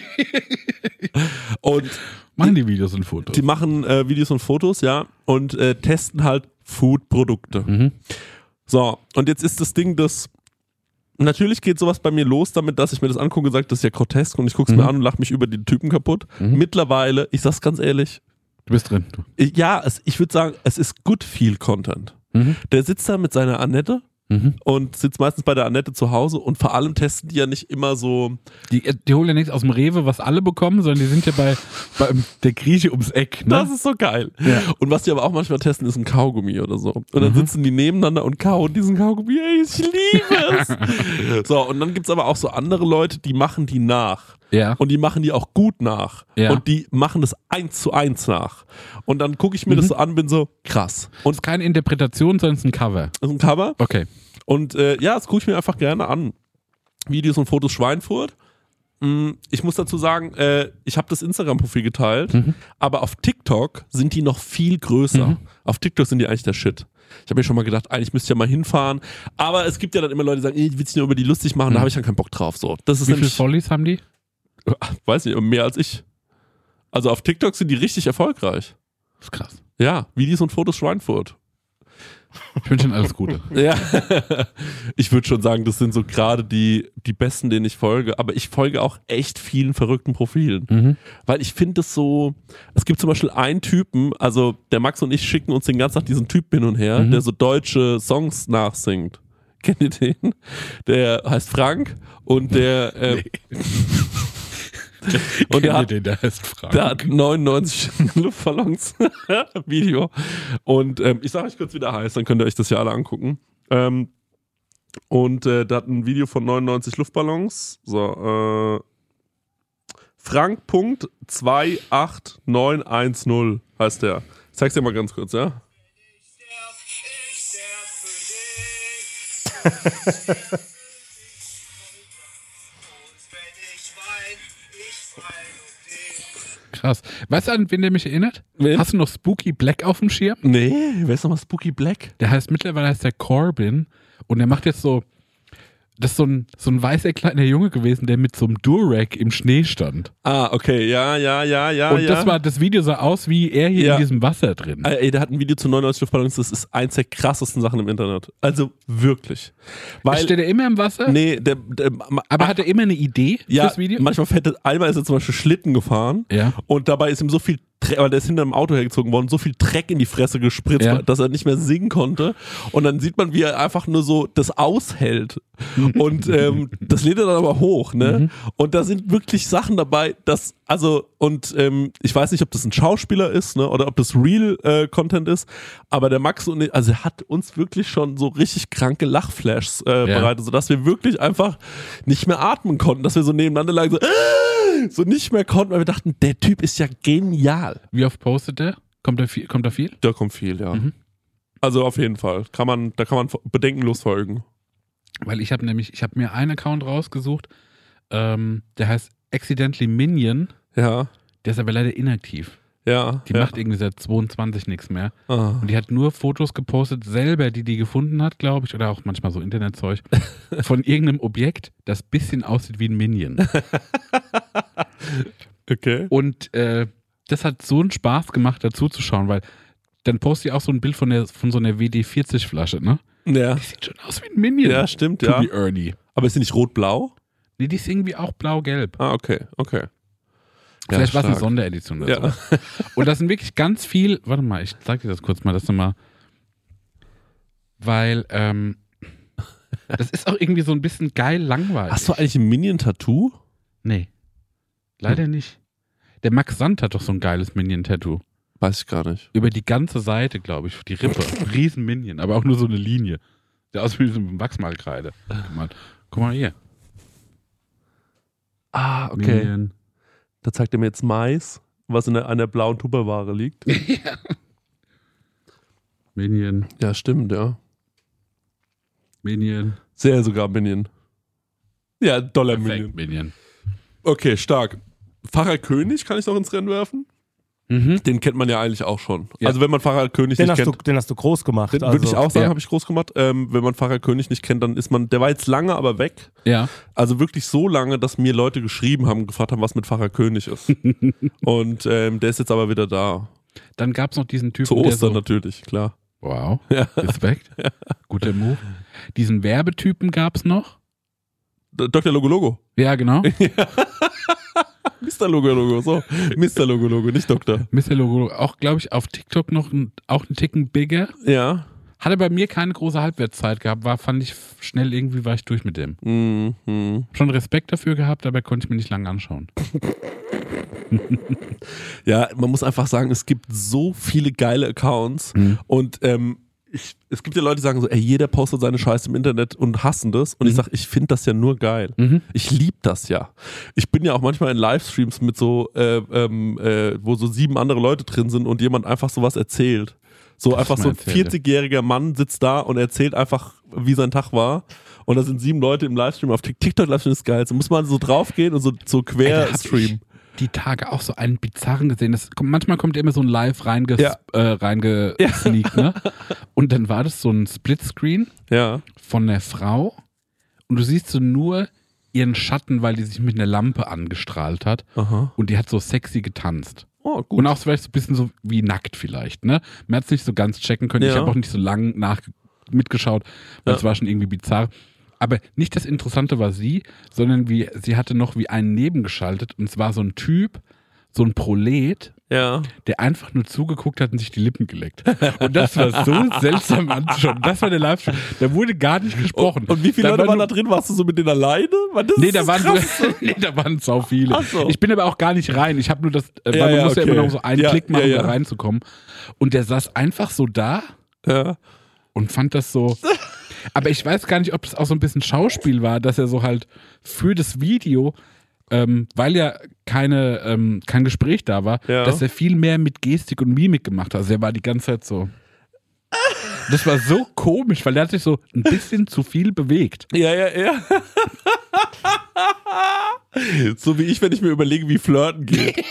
Und Machen die Videos und Fotos. die machen äh, Videos und Fotos, ja, und äh, testen halt Food-Produkte. Mhm. So, und jetzt ist das Ding, dass natürlich geht sowas bei mir los damit, dass ich mir das angucke und sage, das ist ja grotesk und ich gucke es Mhm. mir an und lache mich über die Typen kaputt. Mhm. Mittlerweile, ich sag's ganz ehrlich, Du bist drin. Du. ich, ja, es, ich würde sagen, es ist gut viel Content. Mhm. Der sitzt da mit seiner Annette Mhm. und sitzt meistens bei der Annette zu Hause und vor allem testen die ja nicht immer so, Die, die holen ja nichts aus dem Rewe, was alle bekommen, sondern die sind ja bei, bei der Grieche ums Eck. Ne? das ist so geil. Ja. Und was die aber auch manchmal testen, ist ein Kaugummi oder so. Und dann Mhm. sitzen die nebeneinander und kauen diesen Kaugummi. Ey, ich liebe es. So, und dann gibt's aber auch so andere Leute, die machen die nach. Ja. Und die machen die auch gut nach. Ja. Und die machen das eins zu eins nach. Und dann gucke ich mir Mhm. das so an, bin so, krass. Und Das ist keine Interpretation, sondern es ist ein Cover. das ist ein Cover. Okay. Und äh, ja, das gucke ich mir einfach gerne an. Videos und Fotos Schweinfurt. Mm, Ich muss dazu sagen, äh, ich habe das Instagram-Profil geteilt, Mhm. aber auf TikTok sind die noch viel größer. Mhm. Auf TikTok sind die eigentlich der Shit. Ich habe mir schon mal gedacht, eigentlich müsste ich ja mal hinfahren. Aber es gibt ja dann immer Leute, die sagen, ich will es nur über die lustig machen, Mhm. da habe ich dann keinen Bock drauf. So, das ist Wie viele nämlich, Follies haben die? weiß nicht, mehr als ich. Also auf TikTok sind die richtig erfolgreich. Das ist krass. Ja, Videos und Fotos Schweinfurt. Ich wünsche Ihnen alles Gute. Ja, ich würde schon sagen, das sind so gerade die, die besten, denen ich folge. Aber ich folge auch echt vielen verrückten Profilen. Mhm. Weil ich finde es so, es gibt zum Beispiel einen Typen, also der Max und ich schicken uns den ganzen Tag diesen Typen hin und her, Mhm. der so deutsche Songs nachsingt. Kennt ihr den? Der heißt Frank und der, äh, und der hat, den, der heißt Frank. der hat neunundneunzig Luftballons Video. Und ähm, ich sage euch kurz, wie der heißt, dann könnt ihr euch das ja alle angucken. Ähm, und äh, der hat ein Video von neunundneunzig Luftballons. So, äh, Frank Punkt zwei acht neun eins null heißt der. Ich zeig's dir mal ganz kurz, ja? Krass. Weißt du, an wen der mich erinnert? Wen? Hast du noch Spooky Black auf dem Schirm? Nee, wer ist nochmal Spooky Black? Der heißt mittlerweile heißt der Corbin und der macht jetzt so, das ist so ein, so ein weißer kleiner Junge gewesen, der mit so einem Durag im Schnee stand. Ah, okay, ja, ja, ja, ja, und ja. das war, das Video sah aus wie er hier Ja. in diesem Wasser drin. Äh, Ey, der hat ein Video zu neunundneunzig Luftballons, das ist eins der krassesten Sachen im Internet. Also wirklich. Weil, Steht er immer im Wasser? nee, der, der Aber hat er immer eine Idee ja, fürs Video? manchmal fährt er, einmal ist er zum Beispiel Schlitten gefahren Ja. und dabei ist ihm so viel Dreck, weil der ist hinter dem Auto hergezogen worden, so viel Dreck in die Fresse gespritzt, Ja. dass er nicht mehr singen konnte. Und dann sieht man, wie er einfach nur so das aushält. Und ähm, das lädt er dann aber hoch, ne? Mhm. Und da sind wirklich Sachen dabei, dass, also, und ähm, ich weiß nicht, ob das ein Schauspieler ist, ne? Oder ob das Real äh, Content ist, aber der Max und ich, also er hat uns wirklich schon so richtig kranke Lachflashs äh, Ja. bereitet, sodass wir wirklich einfach nicht mehr atmen konnten, dass wir so nebeneinander lagen, so, äh, so nicht mehr konnten, weil wir dachten, der Typ ist ja genial. Wie oft postet der? Kommt da viel? Kommt da viel? Da kommt viel, ja. Mhm. Also auf jeden Fall. Kann man, da kann man bedenkenlos folgen. Weil ich habe nämlich, ich habe mir einen Account rausgesucht, ähm, der heißt Accidentally Minion, Ja, der ist aber leider inaktiv. ja. Die ja. macht irgendwie seit zweiundzwanzig nichts mehr. Ah. Und die hat nur Fotos gepostet, selber, die die gefunden hat, glaube ich, oder auch manchmal so Internetzeug, von irgendeinem Objekt, das bisschen aussieht wie ein Minion. Okay. Und äh, das hat so einen Spaß gemacht, dazu zu schauen, weil dann postet sie auch so ein Bild von, der, von so einer W D vierzig Flasche, ne? Ja. Die sieht schon aus wie ein Minion. Ja, stimmt, To ja. be Ernie. Aber ist sie nicht rot-blau? Nee, die ist irgendwie auch blau-gelb. Ah, okay, okay. Ja, Vielleicht war es eine stark. Sonderedition oder Ja. so. Und das sind wirklich ganz viel, warte mal, ich zeig dir das kurz mal, das nochmal, weil ähm, das ist auch irgendwie so ein bisschen geil langweilig. Hast du eigentlich ein Minion-Tattoo? Nee, leider nicht. Der Max Sand hat doch so ein geiles Minion-Tattoo. Weiß ich gar nicht. Über die ganze Seite, glaube ich, die Rippe. Riesen Minion, aber auch nur so eine Linie. Der aussieht wie so ein Wachsmalkreide. Guck mal, guck mal hier. Ah, okay. Minion. Da zeigt er mir jetzt Mais, was in der, einer blauen Tupperware liegt. Ja. Minion, Ja, stimmt, ja. Minion. Sehr sogar Minion. Ja, Dollar Minion. Perfekt, Minion. Okay, stark. Pfarrer König kann ich noch ins Rennen werfen? Mhm. Den kennt man ja eigentlich auch schon. Ja. Also wenn man Pfarrer König Den nicht hast, kennt, du, den hast du groß gemacht. den also. würde ich auch sagen, Ja. habe ich groß gemacht. Ähm, wenn man Pfarrer König nicht kennt, dann ist man, der war jetzt lange aber weg. Ja. Also wirklich so lange, dass mir Leute geschrieben haben, gefragt haben, was mit Pfarrer König ist. Und ähm, der ist jetzt aber wieder da. Dann gab es noch diesen Typen, Zu der Ostern so, natürlich, klar. wow, Respekt, guter Move. Diesen Werbetypen gab es noch. D- Doktor Logo Logo. Ja, genau. Mister Logo Logo, so. Mister Logo Logo, nicht Doktor. Mister Logo, auch glaube ich auf TikTok noch ein, auch einen Ticken bigger. Ja. Hatte bei mir keine große Halbwertszeit gehabt, war, fand ich schnell irgendwie, war ich durch mit dem. Mhm. Schon Respekt dafür gehabt, aber konnte ich mir nicht lange anschauen. Ja, man muss einfach sagen, es gibt so viele geile Accounts Mhm. und ähm, ich, es gibt ja Leute, die sagen so, ey, jeder postet seine Scheiße im Internet und hassen das. Und ich Mhm. sage, ich finde das ja nur geil. Mhm. Ich liebe das ja. Ich bin ja auch manchmal in Livestreams mit so, äh, ähm, äh, wo so sieben andere Leute drin sind und jemand einfach sowas erzählt. So Das einfach ist so mal ein erzählt, ja. vierzig-jähriger Mann sitzt da und erzählt einfach, wie sein Tag war. Und da sind sieben Leute im Livestream. Auf Tik- TikTok-Livestream ist geil. So muss man so draufgehen und so, so quer Alter, hab streamen. ich die Tage auch so einen bizarren gesehen. Das kommt, manchmal kommt immer so ein Live reinges, Ja. äh, reingesneakt, ne? Und dann war das so ein Splitscreen Ja. von der Frau und du siehst so nur ihren Schatten, weil die sich mit einer Lampe angestrahlt hat Aha. und die hat so sexy getanzt. Oh, gut. Und auch so vielleicht so ein bisschen so wie nackt vielleicht, ne? Man hat es nicht so ganz checken können. Ich Ja. habe auch nicht so lang nach mitgeschaut, weil Ja. es war schon irgendwie bizarr. Aber nicht das Interessante war sie, sondern wie, sie hatte noch wie einen nebengeschaltet und es war so ein Typ, so ein Prolet, Ja. der einfach nur zugeguckt hat und sich die Lippen geleckt. Und das war so seltsam anzuschauen. Das war der Livestream. Da wurde gar nicht gesprochen. Und, und wie viele Da Leute war waren nur- da drin? Warst du so mit denen alleine? Weil das Nee, ist da waren, so, krass. nee, da waren sau viele. Ach so. Ich bin aber auch gar nicht rein. Ich habe nur das, äh, weil Ja, man ja, muss ja okay. immer noch so einen Ja, Klick machen, ja, ja. um da reinzukommen. Und der saß einfach so da Ja. und fand das so. Aber ich weiß gar nicht, ob es auch so ein bisschen Schauspiel war, dass er so halt für das Video, ähm, weil ja keine, ähm, kein Gespräch da war, Ja. dass er viel mehr mit Gestik und Mimik gemacht hat. Also er war die ganze Zeit so. Das war so komisch, weil er hat sich so ein bisschen zu viel bewegt. Ja, ja, ja. So wie ich, wenn ich mir überlege, wie Flirten geht.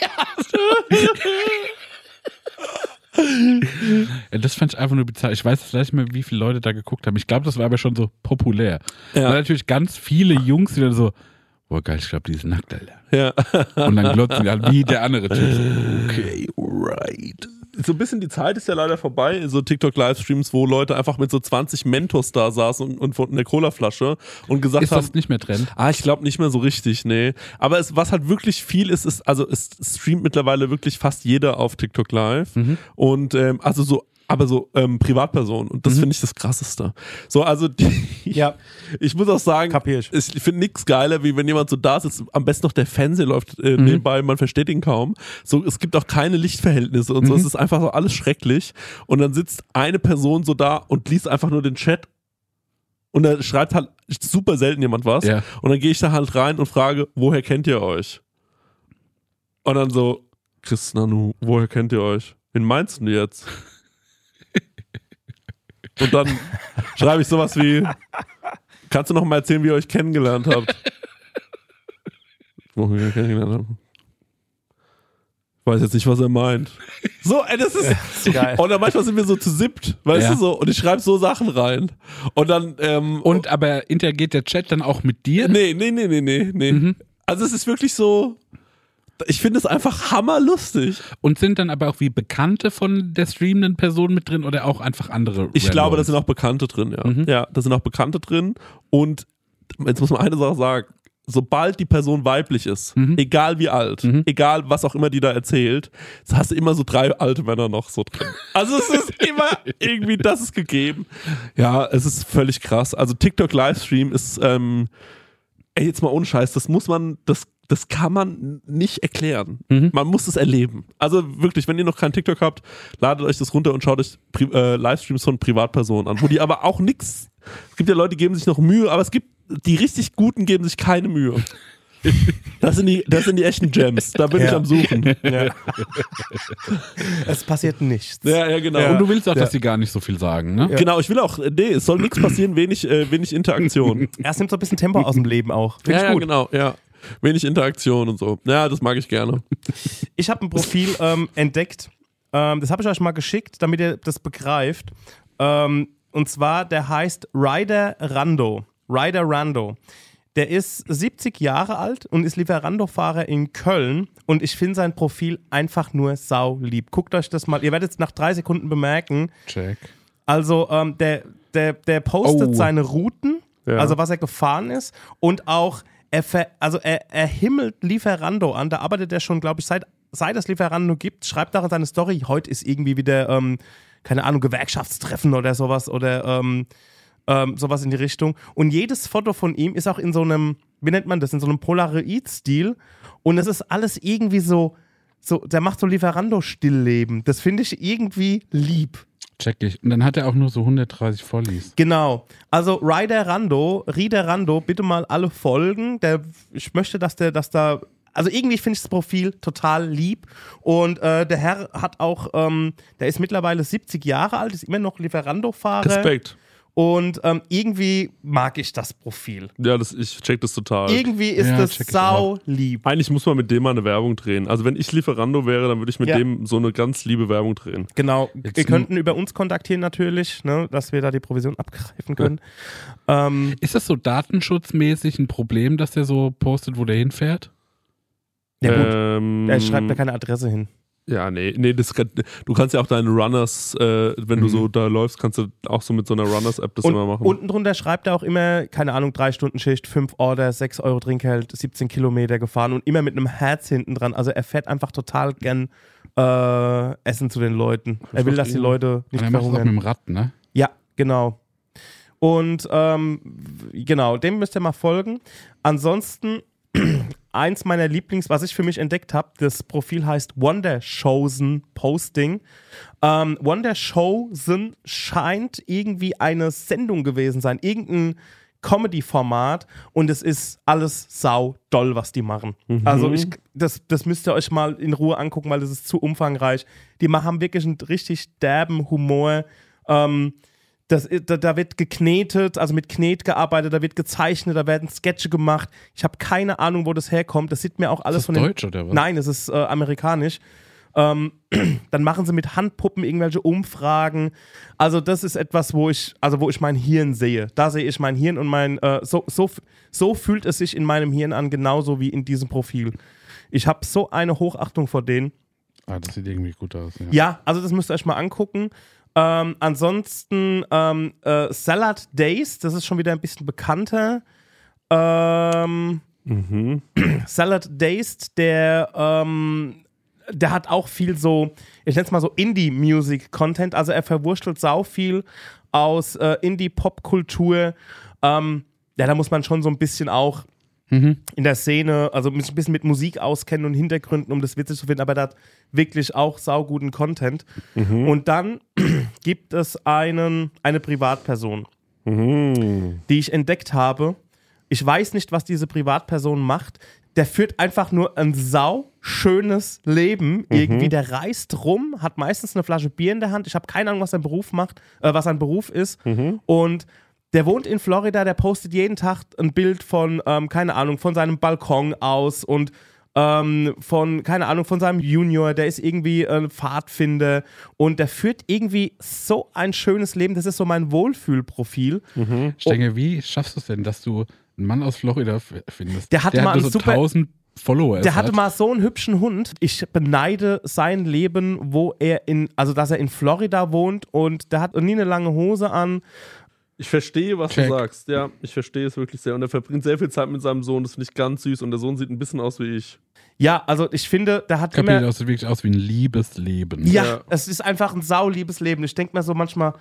Ja, das fand ich einfach nur bizarr. Ich weiß jetzt nicht mehr, wie viele Leute da geguckt haben. Ich glaube, das war aber schon so populär. Ja. Da waren natürlich ganz viele Jungs, die dann so, boah geil, ich glaube, die ist nackt, Alter. Ja. Und dann glotzen die halt wie der andere Typ. So, okay, right. so ein bisschen die Zeit ist ja leider vorbei, so TikTok-Livestreams, wo Leute einfach mit so zwanzig Mentos da saßen und, und von der Cola-Flasche und gesagt Ist haben, das nicht mehr Trend? ah, ich glaube nicht mehr so richtig, nee. Aber es, was halt wirklich viel ist, ist, also es streamt mittlerweile wirklich fast jeder auf TikTok Live. Mhm. Und ähm, also so, aber so ähm, Privatpersonen. Und das Mhm. finde ich das Krasseste. So, also die, Ja. ich muss auch sagen, Kapier ich. ich finde nichts geiler, wie wenn jemand so da sitzt, am besten noch der Fernseher läuft äh, Mhm. nebenbei, man versteht ihn kaum. So, es gibt auch keine Lichtverhältnisse und so, Mhm. es ist einfach so alles schrecklich. Und dann sitzt eine Person so da und liest einfach nur den Chat und da schreibt halt super selten jemand was. Ja. Und dann gehe ich da halt rein und frage, woher kennt ihr euch? Und dann so, Chris Nanu, woher kennt ihr euch? Wen meinst du denn jetzt? Und dann schreibe ich sowas wie, kannst du noch mal erzählen, wie ihr euch kennengelernt habt? Wo wir kennengelernt haben. Ich weiß jetzt nicht, was er meint. So, ey, das ist, ist geil. Und dann manchmal sind wir so zu siebt, weißt Ja. du so, und ich schreibe so Sachen rein. Und dann, ähm, Und aber interagiert der Chat dann auch mit dir? nee, nee, nee, nee, nee, nee. Mhm. Also es ist wirklich so, ich finde es einfach hammerlustig. Und sind dann aber auch wie Bekannte von der streamenden Person mit drin oder auch einfach andere? Ich glaube, da Randoms? sind auch Bekannte drin, ja. Mhm. Ja, da sind auch Bekannte drin. Und jetzt muss man eine Sache sagen. Sobald die Person weiblich ist, Mhm. egal wie alt, Mhm. egal was auch immer die da erzählt, so hast du immer so drei alte Männer noch so drin. Also es ist immer irgendwie, das ist gegeben. Ja, es ist völlig krass. Also TikTok Livestream ist, ähm, ey, jetzt mal ohne Scheiß, das muss man, das, das kann man nicht erklären. Mhm. Man muss es erleben. Also wirklich, wenn ihr noch kein TikTok habt, ladet euch das runter und schaut euch Pri- äh, Livestreams von Privatpersonen an, wo die aber auch nix, es gibt ja Leute, die geben sich noch Mühe, aber es gibt, die richtig Guten geben sich keine Mühe. Das sind die, das sind die echten Gems. Da bin ich Ja. am Suchen. Ja. Es passiert nichts. Ja, ja, genau. Und du willst auch, Ja. dass sie gar nicht so viel sagen, ne? Genau, ich will auch, nee, es soll nichts passieren, wenig, äh, wenig Interaktion. Erst nimmt so ein bisschen Tempo aus dem Leben auch. Finde Ja, ich ja, gut. genau, ja. Wenig Interaktion und so. Ja, das mag ich gerne. Ich habe ein Profil ähm, entdeckt. Ähm, das habe ich euch mal geschickt, damit ihr das begreift. Ähm, und zwar, der heißt Ryder Rando. Ryder Rando. Der ist siebzig Jahre alt und ist Lieferando-Fahrer in Köln. Und ich finde sein Profil einfach nur saulieb. Guckt euch das mal. Ihr werdet es nach drei Sekunden bemerken. Check. Also, ähm, der, der, der postet Oh. seine Routen, Ja. also was er gefahren ist. Und auch, er, ver, also er, er himmelt Lieferando an. Da arbeitet er schon, glaube ich, seit, seit es Lieferando gibt. Schreibt darin seine Story. Heute ist irgendwie wieder, ähm, keine Ahnung, Gewerkschaftstreffen oder sowas. Oder ähm, ähm, sowas in die Richtung. Und jedes Foto von ihm ist auch in so einem, wie nennt man das, in so einem Polaroid-Stil. Und es ist alles irgendwie so, so der macht so Lieferando-Stillleben. Das finde ich irgendwie lieb. Check ich. Und dann hat er auch nur so hundertdreißig Follies. Genau. Also Ryder Rando, Rieder Rando, bitte mal alle folgen. Der, ich möchte, dass der, dass da, also irgendwie finde ich das Profil total lieb. Und äh, der Herr hat auch, ähm, der ist mittlerweile siebzig Jahre alt, ist immer noch Lieferando-Fahrer. Respekt. Und ähm, irgendwie mag ich das Profil. Ja, das, ich check das total. Irgendwie ist Ja, das check ich sau lieb. Eigentlich muss man mit dem mal eine Werbung drehen. Also wenn ich Lieferando wäre, dann würde ich mit Ja. dem so eine ganz liebe Werbung drehen. Genau. Jetzt Ihr n- könnten über uns kontaktieren natürlich, ne, dass wir da die Provision abgreifen können. ähm, Ist das so datenschutzmäßig ein Problem, dass der so postet, wo der hinfährt? ja gut, Ähm, er schreibt da keine Adresse hin. Ja, nee, nee, das kann, du kannst ja auch deine Runners, äh, wenn du Mhm. so da läufst, kannst du auch so mit so einer Runners-App das Und immer machen. unten drunter schreibt er auch immer, keine Ahnung, drei Stunden Schicht, fünf Order, sechs Euro Trinkgeld, siebzehn Kilometer gefahren und immer mit einem Herz hinten dran. Also er fährt einfach total gern äh, Essen zu den Leuten. Er will, dass die Leute Und nicht er macht es auch mit verhungern. dem Rad, ne? Ja, genau. Und ähm, w- genau, dem müsst ihr mal folgen. Ansonsten eins meiner Lieblings, was ich für mich entdeckt habe, das Profil heißt Wondershosen Posting. Ähm, Wondershosen scheint irgendwie eine Sendung gewesen sein, irgendein Comedy-Format und es ist alles sau doll, was die machen. Mhm. Also ich, das, das müsst ihr euch mal in Ruhe angucken, weil das ist zu umfangreich. Die machen wirklich einen richtig derben Humor. Ähm, Das, da, da wird geknetet, also mit Knet gearbeitet, da wird gezeichnet, da werden Sketche gemacht. Ich habe keine Ahnung, wo das herkommt. Das sieht mir auch alles Ist das von den. deutsch oder was? Nein, es ist äh, amerikanisch. Ähm, dann machen sie mit Handpuppen irgendwelche Umfragen. Also das ist etwas, wo ich, also wo ich mein Hirn sehe. Da sehe ich mein Hirn und mein, äh, so, so, so fühlt es sich in meinem Hirn an, genauso wie in diesem Profil. Ich habe so eine Hochachtung vor denen. Ah, das sieht irgendwie gut aus. Ja, Ja, also das müsst ihr euch mal angucken. Ähm, ansonsten ähm, äh, Salad Days, das ist schon wieder ein bisschen bekannter. Ähm, Mhm. Salad Days, der, ähm, der hat auch viel so, ich nenne es mal so Indie-Music-Content, also er verwurschtelt sau viel aus äh, Indie-Pop-Kultur. Ähm, ja, da muss man schon so ein bisschen auch Mhm. in der Szene, also ein bisschen mit Musik auskennen und Hintergründen, um das witzig zu finden, aber der hat wirklich auch sauguten Content. Mhm. Und dann gibt es einen, eine Privatperson, Mhm. die ich entdeckt habe. Ich weiß nicht, was diese Privatperson macht. Der führt einfach nur ein sau schönes Leben. Irgendwie, der reist rum, hat meistens eine Flasche Bier in der Hand. Ich habe keine Ahnung, was sein Beruf macht, äh, was sein Beruf ist. Und der wohnt in Florida, der postet jeden Tag ein Bild von, ähm, keine Ahnung, von seinem Balkon aus und ähm, von, keine Ahnung, von seinem Junior, der ist irgendwie ein Pfadfinder und der führt irgendwie so ein schönes Leben. Das ist so mein Wohlfühlprofil. Ich denke, wie schaffst du es denn, dass du einen Mann aus Florida f- findest? Der hatte der mal hat einen nur so super- tausend Follower. Der hatte hat. mal so einen hübschen Hund. Ich beneide sein Leben, wo er in, also dass er in Florida wohnt und der hat nie eine lange Hose an. Ich verstehe, was Check. du sagst. Ja, ich verstehe es wirklich sehr. Und er verbringt sehr viel Zeit mit seinem Sohn. Das finde ich ganz süß. Und der Sohn sieht ein bisschen aus wie ich. Ja, also ich finde, der hat Kapitel immer... aus, sieht wirklich aus wie ein Liebesleben. Ja, Ja. es ist einfach ein sauliebes Leben. Ich denke mir so manchmal,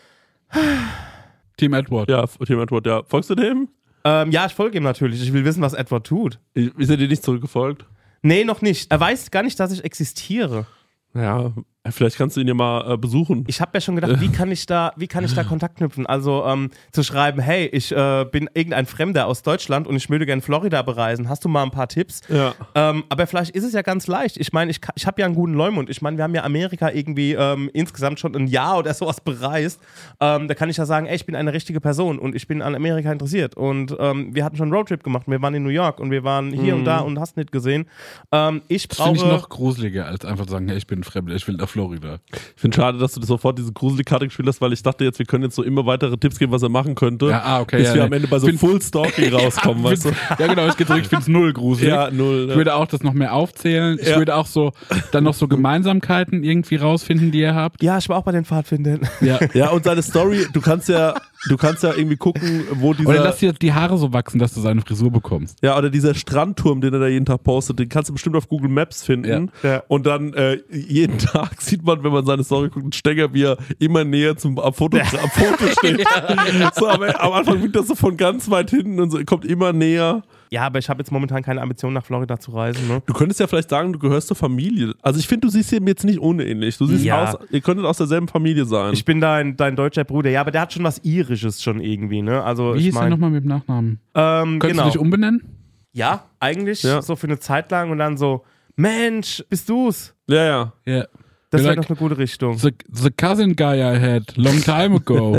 Team Edward. Ja, Thema Edward, ja. Folgst du dem? ähm, ja, ich folge ihm natürlich. Ich will wissen, was Edward tut. Ist er dir nicht zurückgefolgt? Nee, noch nicht. Er weiß gar nicht, dass ich existiere. Ja, vielleicht kannst du ihn ja mal äh, besuchen. Ich habe ja schon gedacht, wie kann ich da, wie kann ich da Kontakt knüpfen? Also ähm, zu schreiben, hey, ich äh, bin irgendein Fremder aus Deutschland und ich würde gerne Florida bereisen. Hast du mal ein paar Tipps? Ja. Ähm, aber vielleicht ist es ja ganz leicht. Ich meine, ich, ka- ich habe ja einen guten Leumund. Ich meine, wir haben ja Amerika irgendwie ähm, insgesamt schon ein Jahr oder sowas bereist. Ähm, da kann ich ja sagen, ey, ich bin eine richtige Person und ich bin an Amerika interessiert. Und ähm, wir hatten schon einen Roadtrip gemacht. Wir waren in New York und wir waren hier und da und hast nicht gesehen. Ähm, ich Das finde ich brauche... noch gruseliger, als einfach zu sagen, hey, ich bin ein Fremder, ich will nach Florida. Ich finde schade, dass du das sofort diese gruselige Karte gespielt hast, weil ich dachte jetzt, wir können jetzt so immer weitere Tipps geben, was er machen könnte. Ja, ah, okay. bis ja, wir nee. am Ende bei so Find- Full Stalking rauskommen, weißt du? Ja, genau, ich gedrückt, ich finde es null gruselig. Ja, null. Ich würde auch das noch mehr aufzählen. Ich Ja. würde auch so dann noch so Gemeinsamkeiten irgendwie rausfinden, die ihr habt. Ja, ich war auch bei den Pfadfindern. Ja. Ja, und seine Story, du kannst ja, du kannst ja irgendwie gucken, wo dieser, Oder lass dir die Haare so wachsen, dass du seine Frisur bekommst. ja, oder dieser Strandturm, den er da jeden Tag postet, den kannst du bestimmt auf Google Maps finden. Ja. Ja. Und dann äh, jeden Tag sieht man, wenn man seine Story guckt, einen Stenger, wie er immer näher zum am Foto, am Foto steht. So, aber am Anfang liegt das so von ganz weit hinten und so, kommt immer näher. Ja, aber ich habe jetzt momentan keine Ambition, nach Florida zu reisen. Ne? Du könntest ja vielleicht sagen, du gehörst zur Familie. Also ich finde, du siehst ihm jetzt nicht unähnlich. Du siehst Ja. aus, ihr könntet aus derselben Familie sein. Ich bin dein, dein deutscher Bruder. Ja, aber der hat schon was Irisches schon irgendwie, ne? Also Wie ich hieß er mein, nochmal mit dem Nachnamen? ähm, Könntest genau. du dich umbenennen? Ja, eigentlich Ja. so für eine Zeit lang und dann so, Mensch, bist du's? ja, ja. Ja. Das wäre Like- doch eine gute Richtung. The, the cousin guy I had long time ago.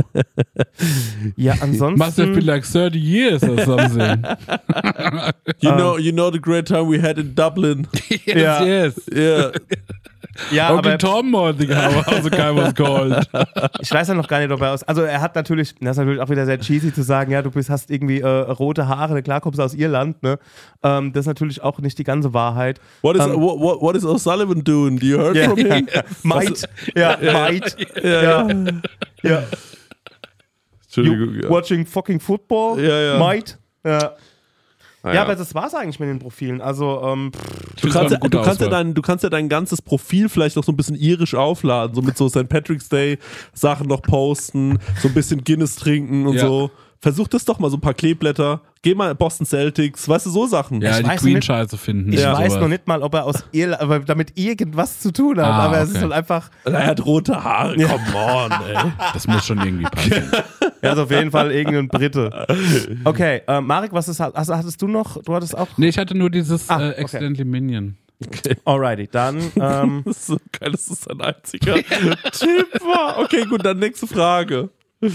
Ja, Must have been ansonsten. like thirty years or something. You Ähm. know, you know the great time we had in Dublin. yes, Ja. yes. Yeah. Ja, Onkel aber Tom, or the guy, how the guy was called. ich weiß ja noch gar nicht, ob er aus. Also er hat natürlich, das ist natürlich auch wieder sehr cheesy zu sagen, ja, du bist, hast irgendwie äh, rote Haare, klar kommst du aus Irland, ne? Ähm, das ist natürlich auch nicht die ganze Wahrheit. What is, Ähm. what, what, what is O'Sullivan doing? Do you heard Ja, from him? Might. Ja, might. Ja. Ja. Entschuldigung. You Ja. watching fucking football? Ja, ja. Might. Ja. Ah, Ja, aber das war's eigentlich mit den Profilen. Also, ähm, pff, Du Das war kannst, eine ja, gute du, kannst ja Auswahl. dein, du kannst ja dein ganzes Profil vielleicht noch so ein bisschen irisch aufladen, so mit so Sankt Patrick's Day Sachen noch posten, so ein bisschen Guinness trinken und Ja. so. Versuch das doch mal, so ein paar Kleeblätter. Geh mal Boston Celtics, weißt du, so Sachen. Ja, Ich die weiß noch Queen-Scheiße finden. ich und weiß sowas. noch nicht mal, ob er aus Irland, aber damit irgendwas zu tun hat. Ah, aber es okay. ist halt einfach, Er hat rote Haare, come on, ey. Das muss schon irgendwie passen. er ist auf jeden Fall irgendein Brite. Okay, äh, Marek, was ist, also hattest du noch, du hattest auch, Nee, ich hatte nur dieses Ah, äh, okay. Accidentally Minion. alrighty, dann, ähm, Das ist so geil, dass das ein einziger Tipp war. Okay, gut, dann nächste Frage.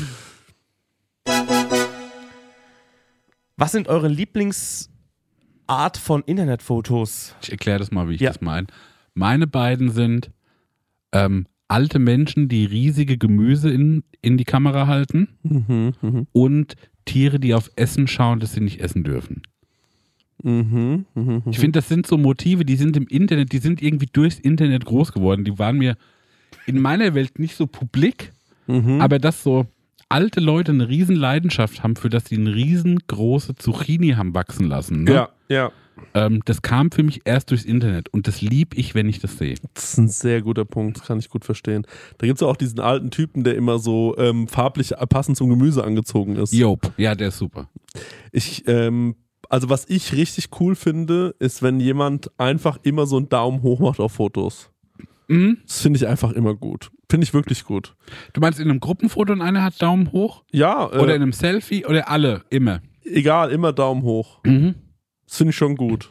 was sind eure Lieblingsart von Internetfotos? Ich erkläre das mal, wie ich Ja. das meine. Meine beiden sind ähm, alte Menschen, die riesige Gemüse in, in die Kamera halten Mhm, mhm. und Tiere, die auf Essen schauen, das sie nicht essen dürfen. Mhm. Mhm. Ich finde, das sind so Motive, die sind im Internet, die sind irgendwie durchs Internet groß geworden. Die waren mir in meiner Welt nicht so publik, Mhm. aber dass so alte Leute eine riesen Leidenschaft haben, für das sie eine riesengroße Zucchini haben wachsen lassen. Ne? Ja, ja. Ähm, das kam für mich erst durchs Internet und das lieb ich, wenn ich das sehe. Das ist ein sehr guter Punkt, kann ich gut verstehen. Da gibt es auch diesen alten Typen, der immer so ähm, farblich passend zum Gemüse angezogen ist. Jope, ja, der ist super. Ich, ähm, also was ich richtig cool finde, ist, wenn jemand einfach immer so einen Daumen hoch macht auf Fotos. Mhm. Das finde ich einfach immer gut. Finde ich wirklich gut. Du meinst in einem Gruppenfoto und einer hat Daumen hoch? Ja, äh, Oder in einem Selfie? Oder alle? Immer? egal, immer Daumen hoch. Mhm. Das finde ich schon gut.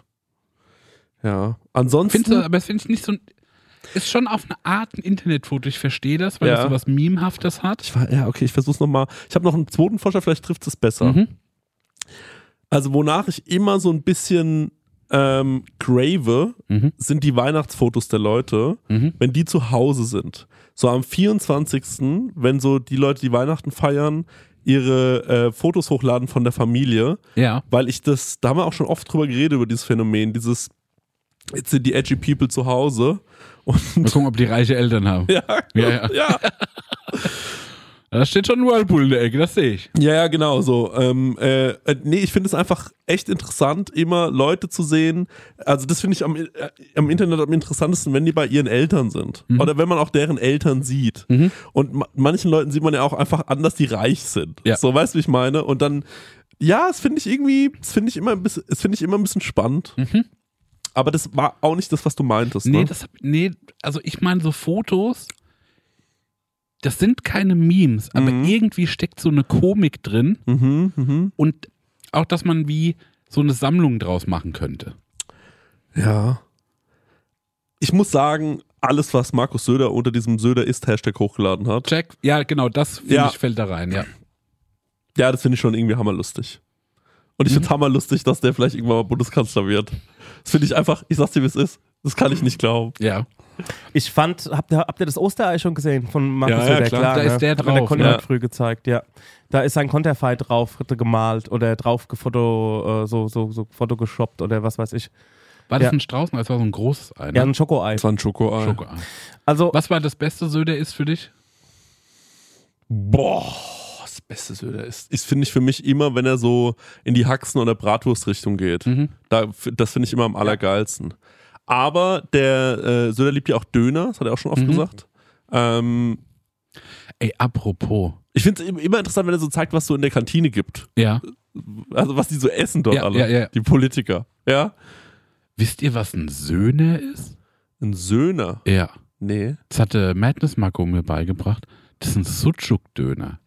Ja, ansonsten... Findest du, aber das finde ich nicht so ein. Ist schon auf eine Art ein Internetfoto. Ich verstehe das, weil Ja. das so was Memehaftes hat. Ich war, ja, okay, ich versuch's nochmal. Ich habe noch einen zweiten Vorschlag, vielleicht trifft es besser. Mhm. Also wonach ich immer so ein bisschen ähm, crave, Mhm. sind die Weihnachtsfotos der Leute, Mhm. wenn die zu Hause sind. So am vierundzwanzigsten, wenn so die Leute, die Weihnachten feiern, ihre äh, Fotos hochladen von der Familie, Ja. weil ich das, da haben wir auch schon oft drüber geredet, über dieses Phänomen, dieses, jetzt sind die edgy people zu Hause und Mal gucken, ob die reiche Eltern haben. ja, Ja, ja. ja. Da steht schon ein Whirlpool in der Ecke, das sehe ich. Ja, ja, genau so. Ähm, äh, äh, nee, ich finde es einfach echt interessant, immer Leute zu sehen. Also das finde ich am, äh, am Internet am interessantesten, wenn die bei ihren Eltern sind. Mhm. Oder wenn man auch deren Eltern sieht. Mhm. Und ma manchen Leuten sieht man ja auch einfach an, dass die reich sind. Ja. So, weißt du, wie ich meine? Und dann, ja, das finde ich irgendwie, das finde ich immer ein bisschen, das finde ich immer ein bisschen spannend. Mhm. Aber das war auch nicht das, was du meintest. Nee, ne? das, nee, also ich meine so Fotos, das sind keine Memes, aber Mhm. irgendwie steckt so eine Komik drin Mhm, mhm. und auch, dass man wie so eine Sammlung draus machen könnte. Ja. Ich muss sagen, alles, was Markus Söder unter diesem Söder ist Hashtag hochgeladen hat, Jack, ja genau, das finde Ja. ich fällt da rein, ja. ja, das finde ich schon irgendwie hammerlustig. Und ich Mhm. finde es hammerlustig, dass der vielleicht irgendwann mal Bundeskanzler wird. Das finde ich einfach, ich sag's dir, wie es ist. Das kann ich nicht glauben. Ja. Ich fand, habt ihr, habt ihr das Osterei schon gesehen von Markus Ja, ja, Söder? klar. Da ist ne? der Hat mir der drauf, Conny ja. heute früh gezeigt, ja. Da ist sein Konterfei drauf gemalt oder drauf gefoto, äh, so, so, so Photoshoppt oder was weiß ich. War das Ja. ein Straußen? Das war so ein großes Ei, ne? Ja, ein Schokoei. Das war ein Schokoei. Schokoei. Also, Was war das beste Söder ist für dich? Boah, das beste Söder ist, ist finde ich für mich immer, wenn er so in die Haxen- oder Bratwurstrichtung geht. Mhm. Da, das finde ich immer am allergeilsten. Aber der äh, Söder liebt ja auch Döner, das hat er auch schon oft Mhm. gesagt. Ähm, Ey, apropos. ich finde es immer interessant, wenn er so zeigt, was so in der Kantine gibt. Ja. Also was die so essen dort Ja, alle. ja, ja. Die Politiker. Ja? Wisst ihr, was ein Söhner ist? Ein Söhner. Ja. Nee. Das hatte Madness Marco mir beigebracht. Das ist ein Sucuk-Döner.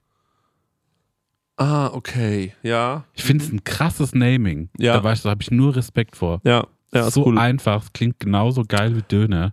Ah, okay. Ja. Ich finde es ein krasses Naming. Ja. Da, weißt du, da habe ich nur Respekt vor. Ja. Ja, ist so cool. einfach, es klingt genauso geil wie Döner.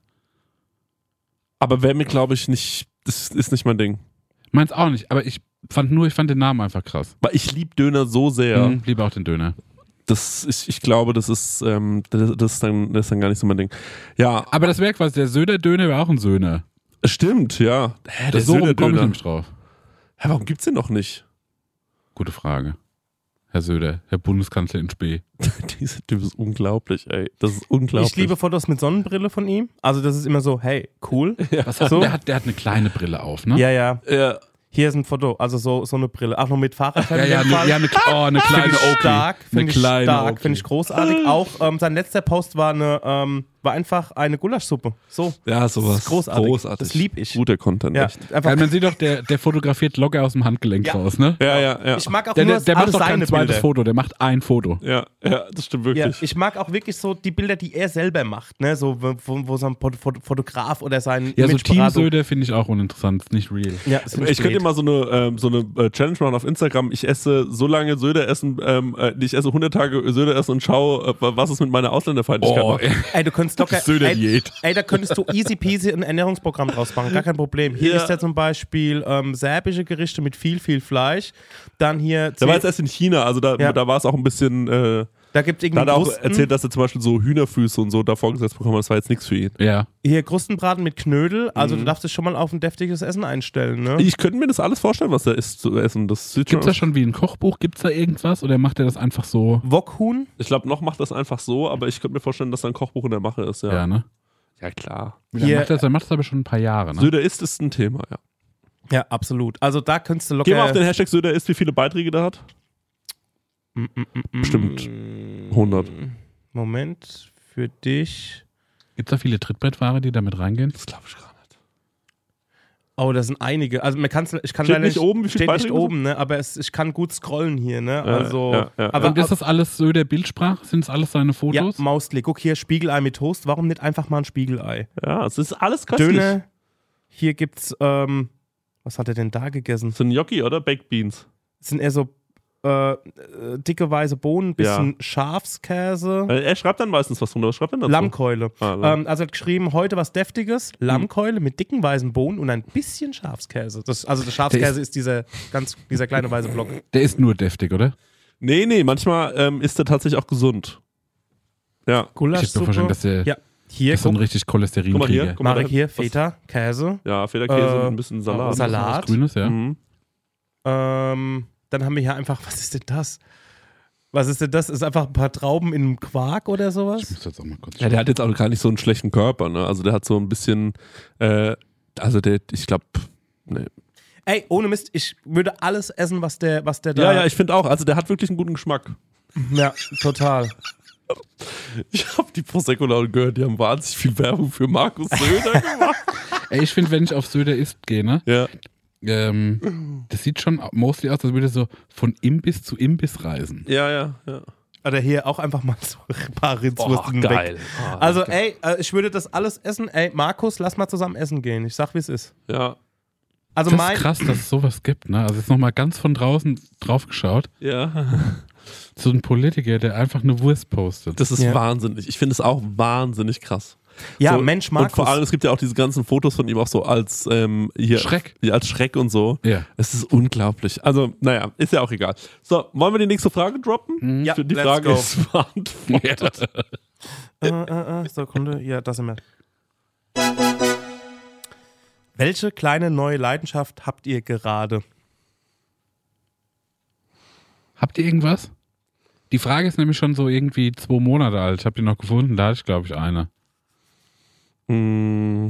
Aber wäre mir, glaube ich, nicht, das ist nicht mein Ding. Meins auch nicht, aber ich fand nur, ich fand den Namen einfach krass. Weil ich liebe Döner so sehr. Mhm, liebe auch den Döner. Das ist, ich glaube, das ist, ähm, das, das, ist dann, das ist dann gar nicht so mein Ding. Ja, Aber das wäre quasi, der Söder-Döner wäre auch ein Söhner. stimmt, ja. Hä, der so rum komme ich Söder-Döner. nämlich drauf. Hä, warum gibt's den noch nicht? Gute Frage. Herr Söder, Herr Bundeskanzler in Spee. Dieser Typ ist unglaublich, ey. Das ist unglaublich. ich liebe Fotos mit Sonnenbrille von ihm. Also, das ist immer so, hey, cool. Was hat, So? der, hat, der hat eine kleine Brille auf, ne? Ja, ja. Ja, Hier ist ein Foto, also so, so eine Brille. Ach, noch mit Fahrradhelm. ja, ja, in dem ne, Fall. ja eine, oh, eine kleine Finde ich Oakley. stark, Eine finde ich kleine stark, Oakley. finde ich großartig. Auch ähm, sein letzter Post war eine, ähm, war einfach eine Gulaschsuppe. So, ja, sowas. Das ist großartig. großartig. Das lieb ich. Guter Content, ja, echt. einfach. Ja, man sieht doch, der, der fotografiert locker aus dem Handgelenk Ja. raus, ne? Ja, ja, ja. Ich mag auch Der, nur der, der alle macht doch kein seine zweites Bilder. Foto, der macht ein Foto. Ja, ja, das stimmt Ja, wirklich. ich mag auch wirklich so die Bilder, die er selber macht, ne? So, wo, wo so ein Fot- Fot- Fotograf oder sein Ja, so Team Imageberatung- Söder finde ich auch uninteressant, ist nicht real. Ja, das find Ich könnte blöd. mal so eine, ähm, so eine äh, Challenge machen auf Instagram. Ich esse so lange Söder essen, ähm, äh, ich esse hundert Tage Söder essen und schaue, äh, was es mit meiner Ausländerfeindlichkeit Oh, macht. ey. Ey, du könntest locker. Ey, Söder-Diät. ey, da könntest du easy peasy ein Ernährungsprogramm draus machen, gar kein Problem. Hier Ja. ist ja zum Beispiel ähm, serbische Gerichte mit viel, viel Fleisch. Dann hier. Der war jetzt erst in China, also da, Ja. da war es auch ein bisschen, äh, Da gibt es Da hat irgendwie er auch Krusten. erzählt, dass er zum Beispiel so Hühnerfüße und so da vorgesetzt bekommen hat. Das war jetzt nichts für ihn. Ja. Hier Krustenbraten mit Knödel. Also Mhm. du darfst dich schon mal auf ein deftiges Essen einstellen, ne? Ich könnte mir das alles vorstellen, was er isst zu essen. Das sieht Gibt es schon da schon wie ein Kochbuch? Gibt es da irgendwas? Oder macht er das einfach so? Wokhuhn. Ich glaube, noch macht das einfach so, aber ich könnte mir vorstellen, dass da ein Kochbuch in der Mache ist. Ja, Ja, ne? ja klar. Wie lange Hier- macht er das? Er macht das aber schon ein paar Jahre, ne? Söder isst ist ein Thema, ja. Ja, absolut. Also da könntest du locker... Geh mal auf den Hashtag Söder isst, wie viele Beiträge der hat. Mm, mm, mm, Bestimmt hundert. Moment, für dich... Gibt es da viele Trittbrettfahrer, die da mit reingehen? Das glaube ich gar nicht. Oh, da sind einige. Also man kann's, ich kann Steht leider nicht oben, wie viele steht nicht Beiträge oben, ne? Aber es, ich kann gut scrollen hier, ne? Ja, Also, ja, ja. aber Und ist das alles so der Bildsprache? Sind es alles seine ja, Fotos? mostly. Guck hier, Spiegelei mit Toast. Warum nicht einfach mal ein Spiegelei? Ja, es ist alles köstlich. Döner. Hier gibt's, ähm, was hat er denn da gegessen? Das sind Gnocchi oder Baked Beans? Das sind eher so äh, äh, dicke weiße Bohnen, bisschen Ja. Schafskäse, Äh, Er schreibt dann meistens was drunter. Was schreibt er dazu? Lammkeule. Ah, Lamm. Ähm, also er hat geschrieben, heute was Deftiges, Lammkeule mit dicken weißen Bohnen und ein bisschen Schafskäse. Das, also der Schafskäse ist dieser ganz, dieser kleine weiße Block. Der ist nur deftig, oder? Nee, nee, manchmal ähm, ist er tatsächlich auch gesund. Ja. Ich hätte mir vorstellen, Gulaschsuppe. dass der Ja, hier, das ist so ein guck, richtig Cholesterin Guck mal hier. Guck mal, Marek da- hier, was- Feta, Käse, Ja, Federkäse Äh, und ein bisschen Salat. Salat. Was Grünes, ja. Mhm. ähm, dann haben wir hier einfach, was ist denn das? Was ist denn das? Ist einfach ein paar Trauben in einem Quark oder Ich sowas? muss jetzt auch mal kurz Ja, der hat jetzt auch gar nicht so einen schlechten Körper, ne? Also der hat so ein bisschen, äh, also der, ich glaube, ne. Ey, ohne Mist, ich würde alles essen, was der, was der da... Ja, ja, ich finde auch, also der hat wirklich einen guten Geschmack. ja, total. Ich habe die Prosecco-Laune gehört, die haben wahnsinnig viel Werbung für Markus Söder gemacht. Ey, ich finde, wenn ich auf Söder isst gehe, ne? Ja. Ähm, das sieht schon mostly aus, als würde er so von Imbiss zu Imbiss reisen. Ja, ja, ja. Oder hier auch einfach mal so ein paar Boah, Rindswürsten geil. weg. Ah, Also, ey, äh, ich würde das alles essen. Ey, Markus, lass mal zusammen essen gehen. Ich sag, wie es ist. ja, Also Das mein... ist krass, dass es sowas gibt, ne? Also jetzt nochmal ganz von draußen drauf geschaut. ja. So ein Politiker, der einfach eine Wurst postet. Das ist Ja. wahnsinnig. Ich finde es auch wahnsinnig krass. Ja, so, Mensch, Markus. Und vor allem, es gibt ja auch diese ganzen Fotos von ihm auch so als ähm, hier, Schreck. Ja, als Schreck und so. Ja. Es ist unglaublich. Also, naja, ist ja auch egal. So, wollen wir die nächste Frage droppen? Ja, Für die let's Frage go. ist beantwortet. Äh, äh, äh, Sekunde. Ja, das sind wir. Welche kleine neue Leidenschaft habt ihr gerade? Habt ihr irgendwas? Die Frage ist nämlich schon so irgendwie zwei Monate alt. Ich habe die noch gefunden, da hatte ich, glaube ich, eine. Mm,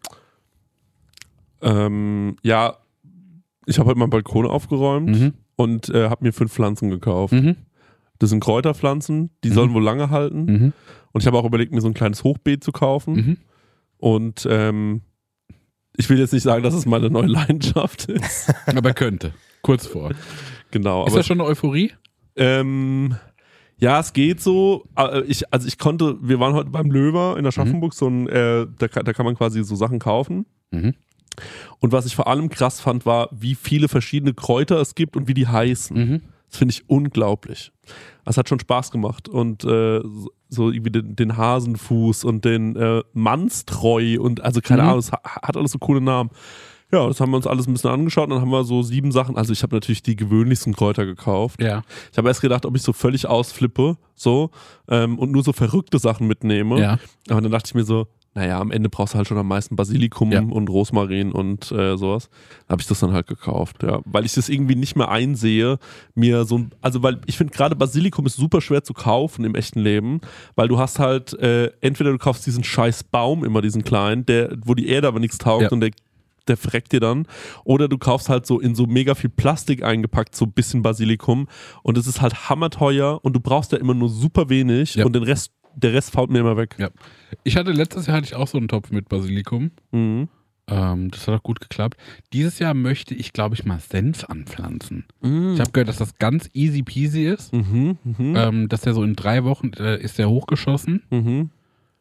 ähm, ja, ich habe heute meinen Balkon aufgeräumt Mhm. und äh, habe mir fünf Pflanzen gekauft. Mhm. Das sind Kräuterpflanzen, die Mhm. sollen wohl lange halten. Mhm. Und ich habe auch überlegt, mir so ein kleines Hochbeet zu kaufen. Mhm. Und ähm, ich will jetzt nicht sagen, dass es meine neue Leidenschaft ist. Aber könnte. Kurz vor. Genau. Ist aber das schon eine Euphorie? Ähm, ja, es geht so. Äh, Ich, also ich konnte, wir waren heute beim Löwer in Aschaffenburg, so ein, äh, da, kann- da kann man quasi so Sachen kaufen. Mhm. Und was ich vor allem krass fand, war, wie viele verschiedene Kräuter es gibt und wie die heißen. Mhm. Das finde ich unglaublich. Das hat schon Spaß gemacht. Und äh, so- so irgendwie den, den Hasenfuß und den äh, Mannstreu und also keine Mhm. Ahnung, es ha- hat alles so coole Namen. Ja, das haben wir uns alles ein bisschen angeschaut und dann haben wir so sieben Sachen. Also ich habe natürlich die gewöhnlichsten Kräuter gekauft. Ja. Ich habe erst gedacht, ob ich so völlig ausflippe so ähm, und nur so verrückte Sachen mitnehme. Ja. Aber dann dachte ich mir so, naja, am Ende brauchst du halt schon am meisten Basilikum Ja. und Rosmarin und äh, sowas. Da habe ich das dann halt gekauft, ja. Weil ich das irgendwie nicht mehr einsehe, mir so ein, also weil ich finde gerade Basilikum ist super schwer zu kaufen im echten Leben, weil du hast halt, äh, entweder du kaufst diesen scheiß Baum, immer diesen kleinen, der, wo die Erde aber nichts taugt Ja. und der der verreckt dir dann. Oder du kaufst halt so in so mega viel Plastik eingepackt, so ein bisschen Basilikum und es ist halt hammerteuer und du brauchst ja immer nur super wenig Ja. und den Rest, der Rest fault mir immer weg. Ja. Ich hatte letztes Jahr hatte ich auch so einen Topf mit Basilikum. Mhm. Ähm, das hat auch gut geklappt. Dieses Jahr möchte ich, glaube ich, mal Senf anpflanzen. Mhm. Ich habe gehört, dass das ganz easy peasy ist. Mhm. Mhm. Ähm, dass der so in drei Wochen äh, ist der hochgeschossen. Mhm.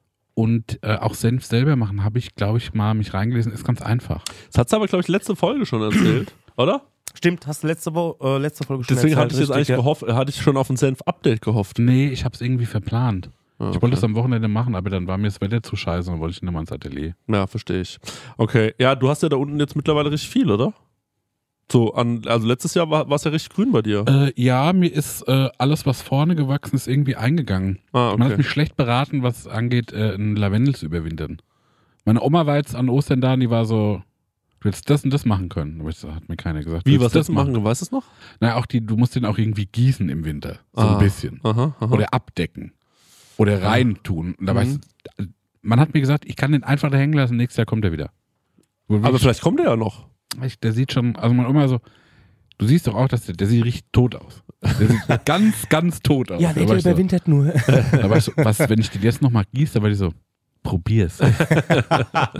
Und äh, auch Senf selber machen, habe ich, glaube ich, mal mich reingelesen, ist ganz einfach. Das hat es aber, glaube ich, letzte Folge schon erzählt, oder? Stimmt, hast du letzte, Wo äh, letzte Folge schon Deswegen hatte ich erzählt, jetzt eigentlich richtig, gehofft, hatte ich schon auf ein Senf-Update gehofft. Nee, ich habe es irgendwie verplant. Ah, Ich wollte es am Wochenende machen, aber dann war mir das Wetter zu scheiße und dann wollte ich nicht mal ins Atelier. Ja, verstehe ich. Okay, ja, du hast ja da unten jetzt mittlerweile richtig viel, oder? So, an, also letztes Jahr war es ja richtig grün bei dir. Äh, ja, mir ist äh, alles, was vorne gewachsen ist, irgendwie eingegangen. Ah, Man hat okay. mich schlecht beraten, was angeht, äh, ein Lavendel zu überwintern. Meine Oma war jetzt an Ostern da und die war so, du hättest das und das machen können. Aber das hat mir keiner gesagt. Wie, Du was hättest das machen? Du weißt es noch? Na, auch die, du musst den auch irgendwie gießen im Winter. So Ah, ein bisschen. Aha, aha. Oder abdecken. Oder reintun. Und da Mhm. weißt, man hat mir gesagt, ich kann den einfach da hängen lassen, nächstes Jahr kommt er wieder. Aber vielleicht kommt er ja noch. Ich, der sieht schon, also meine Oma so, du siehst doch auch, dass der, der sieht richtig tot aus. Der sieht ganz, ganz tot aus. Ja, nee, da war der ich so, überwintert nur. da war ich so, was, wenn ich den jetzt nochmal gieße, da war ich so, probier's. Da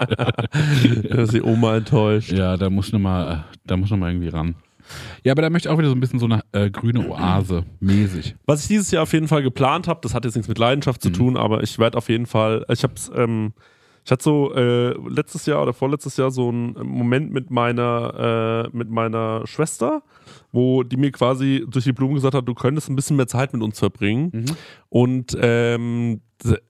ist die Oma enttäuscht. Ja, da muss noch mal, da muss noch mal irgendwie ran. Ja, aber da möchte ich auch wieder so ein bisschen so eine äh, grüne Oase mäßig. Was ich dieses Jahr auf jeden Fall geplant habe, das hat jetzt nichts mit Leidenschaft zu Mhm. tun, aber ich werde auf jeden Fall, ich hab's, ähm, ich hatte so äh, letztes Jahr oder vorletztes Jahr so einen Moment mit meiner, äh, mit meiner Schwester, wo die mir quasi durch die Blumen gesagt hat, du könntest ein bisschen mehr Zeit mit uns verbringen. Mhm. Und ähm,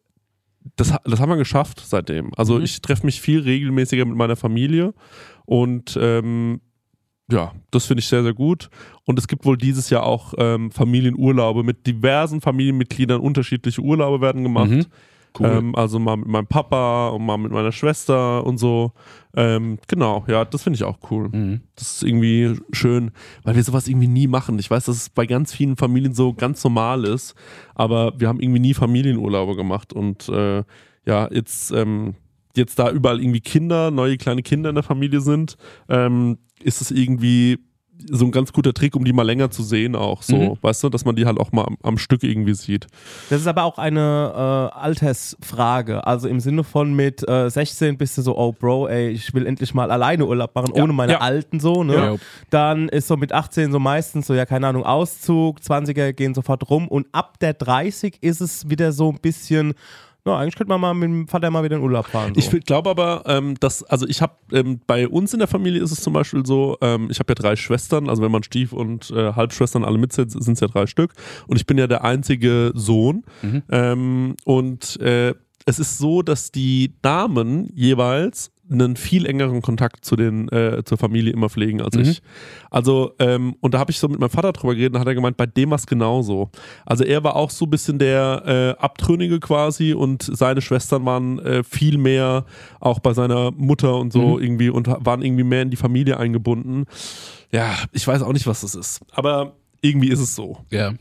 das, das haben wir geschafft seitdem. Also Mhm. ich treffe mich viel regelmäßiger mit meiner Familie und ähm, ja, das finde ich sehr, sehr gut. Und es gibt wohl dieses Jahr auch ähm, Familienurlaube mit diversen Familienmitgliedern. Unterschiedliche Urlaube werden gemacht. Mhm. Cool. Ähm, also mal mit meinem Papa und mal mit meiner Schwester und so. Ähm, genau, ja, das finde ich auch cool. Mhm. Das ist irgendwie schön, weil wir sowas irgendwie nie machen. Ich weiß, dass es bei ganz vielen Familien so ganz normal ist, aber wir haben irgendwie nie Familienurlaube gemacht. Und äh, ja, jetzt, ähm, jetzt da überall irgendwie Kinder, neue kleine Kinder in der Familie sind, ähm, ist es irgendwie so ein ganz guter Trick, um die mal länger zu sehen auch so, Mhm. weißt du, dass man die halt auch mal am, am Stück irgendwie sieht. Das ist aber auch eine äh, Altersfrage. Also im Sinne von mit äh, sechzehn bist du so, oh Bro, ey, ich will endlich mal alleine Urlaub machen, Ja, ohne meine ja. Alten so, ne? Ja. Dann ist so mit achtzehn so meistens so, ja, keine Ahnung, Auszug, zwanziger gehen sofort rum und ab der dreißig ist es wieder so ein bisschen, na, eigentlich könnte man mal mit dem Vater mal wieder in Urlaub fahren. So. Ich glaube aber, ähm, dass, also ich habe, ähm, bei uns in der Familie ist es zum Beispiel so, ähm, ich habe ja drei Schwestern, also wenn man Stief- und äh, Halbschwestern alle mitzählt, sind es ja drei Stück und ich bin ja der einzige Sohn Mhm. ähm, und äh, es ist so, dass die Damen jeweils einen viel engeren Kontakt zu den, äh, zur Familie immer pflegen als Mhm. ich. Also, ähm, und da habe ich so mit meinem Vater drüber geredet und hat er gemeint, bei dem war es genauso. Also er war auch so ein bisschen der äh, Abtrünnige quasi und seine Schwestern waren äh, viel mehr auch bei seiner Mutter und so Mhm. irgendwie und waren irgendwie mehr in die Familie eingebunden. Ja, ich weiß auch nicht, was das ist. Aber irgendwie ist es so. Ja.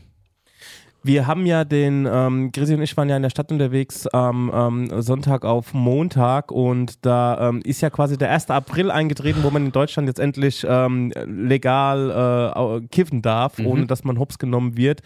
Wir haben ja den, ähm, Grisi und ich waren ja in der Stadt unterwegs am ähm, Sonntag auf Montag und da ähm, ist ja quasi der erste April eingetreten, wo man in Deutschland jetzt endlich ähm, legal äh, au- kiffen darf, Mhm. ohne dass man hops genommen wird.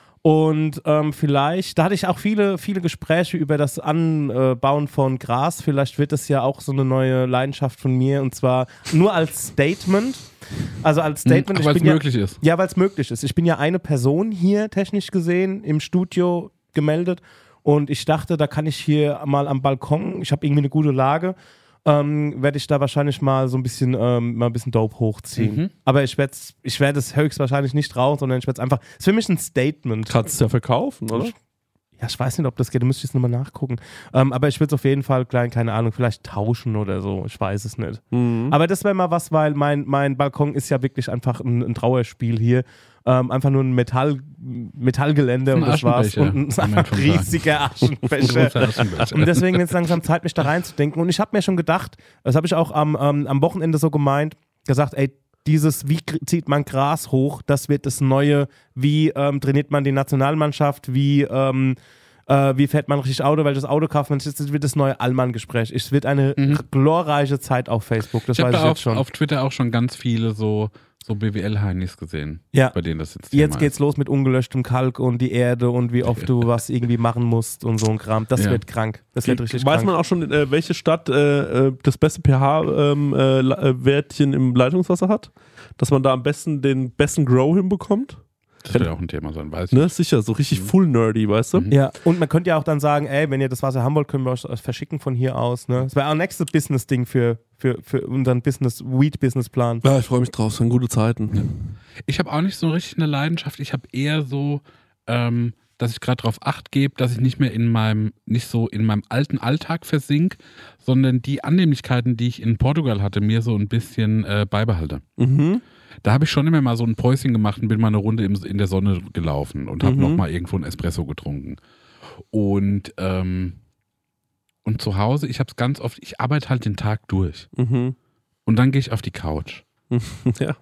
Und ähm, vielleicht, da hatte ich auch viele, viele Gespräche über das Anbauen von Gras. Vielleicht wird das ja auch so eine neue Leidenschaft von mir und zwar nur als Statement. Also als Statement. Mhm, weil es bin ja, möglich ist. Ja, weil es möglich ist. Ich bin ja eine Person hier technisch gesehen im Studio gemeldet und ich dachte, da kann ich hier mal am Balkon, ich habe irgendwie eine gute Lage, ähm, werde ich da wahrscheinlich mal so ein bisschen, ähm, mal ein bisschen Dope hochziehen. Mhm. Aber ich werde ich werd es höchstwahrscheinlich nicht raus, sondern ich werde es einfach, es ist für mich ein Statement. Kannst du ja verkaufen, oder? Ja, ich weiß nicht, ob das geht, da müsste ich es nochmal nachgucken. Ähm, aber ich würde es auf jeden Fall, klein, keine Ahnung, vielleicht tauschen oder so, ich weiß es nicht. Mhm. Aber das wäre mal was, weil mein, mein Balkon ist ja wirklich einfach ein, ein Trauerspiel hier. Ähm, einfach nur ein Metall, Metallgelände Ein und das war's. Aschenbecher, Und ein kann man schon sagen. riesiger Aschenbecher. Und deswegen jetzt langsam Zeit, mich da reinzudenken. Und ich habe mir schon gedacht, das habe ich auch am, ähm, am Wochenende so gemeint, gesagt, ey, dieses, wie kr- zieht man Gras hoch, das wird das Neue, wie ähm, trainiert man die Nationalmannschaft, wie, ähm, äh, wie fährt man richtig Auto, welches Auto kauft man, das wird das neue Allmann-Gespräch. Es wird eine Mhm. glorreiche Zeit auf Facebook, das Ich habe weiß ich da jetzt auf, schon. auf Twitter auch schon ganz viele so, so B W L-Heinis gesehen, Ja. bei denen das jetzt Jetzt Thema geht's los mit ungelöschtem Kalk und die Erde und wie oft du was irgendwie machen musst und so ein Kram. Das Ja. wird krank. Das wird richtig Weiß krank. man auch schon, äh, welche Stadt äh, äh, das beste pH-Wertchen im Leitungswasser hat? Dass man da am besten den besten Grow hinbekommt? Das wird ja auch ein Thema sein, weiß ich. Ne, sicher, so richtig full nerdy, weißt du? Mhm. Ja, und man könnte ja auch dann sagen, ey, wenn ihr das Wasser haben wollt, können wir euch das verschicken von hier aus. Ne? Das wäre auch ein nächstes Business-Ding für, für, für unseren Business, Weed-Business-Plan. Ja, ich freue mich drauf, das sind gute Zeiten. Ich habe auch nicht so richtig eine Leidenschaft. Ich habe eher so, ähm, dass ich gerade darauf Acht gebe, dass ich nicht mehr in meinem, nicht so in meinem alten Alltag versink, sondern die Annehmlichkeiten, die ich in Portugal hatte, mir so ein bisschen äh, beibehalte. Mhm. Da habe ich schon immer mal so ein Päuschen gemacht und bin mal eine Runde im, in der Sonne gelaufen und habe Mhm. noch mal irgendwo ein Espresso getrunken. Und, ähm, und zu Hause, ich habe es ganz oft, ich arbeite halt den Tag durch. Mhm. Und dann gehe ich auf die Couch. Ja.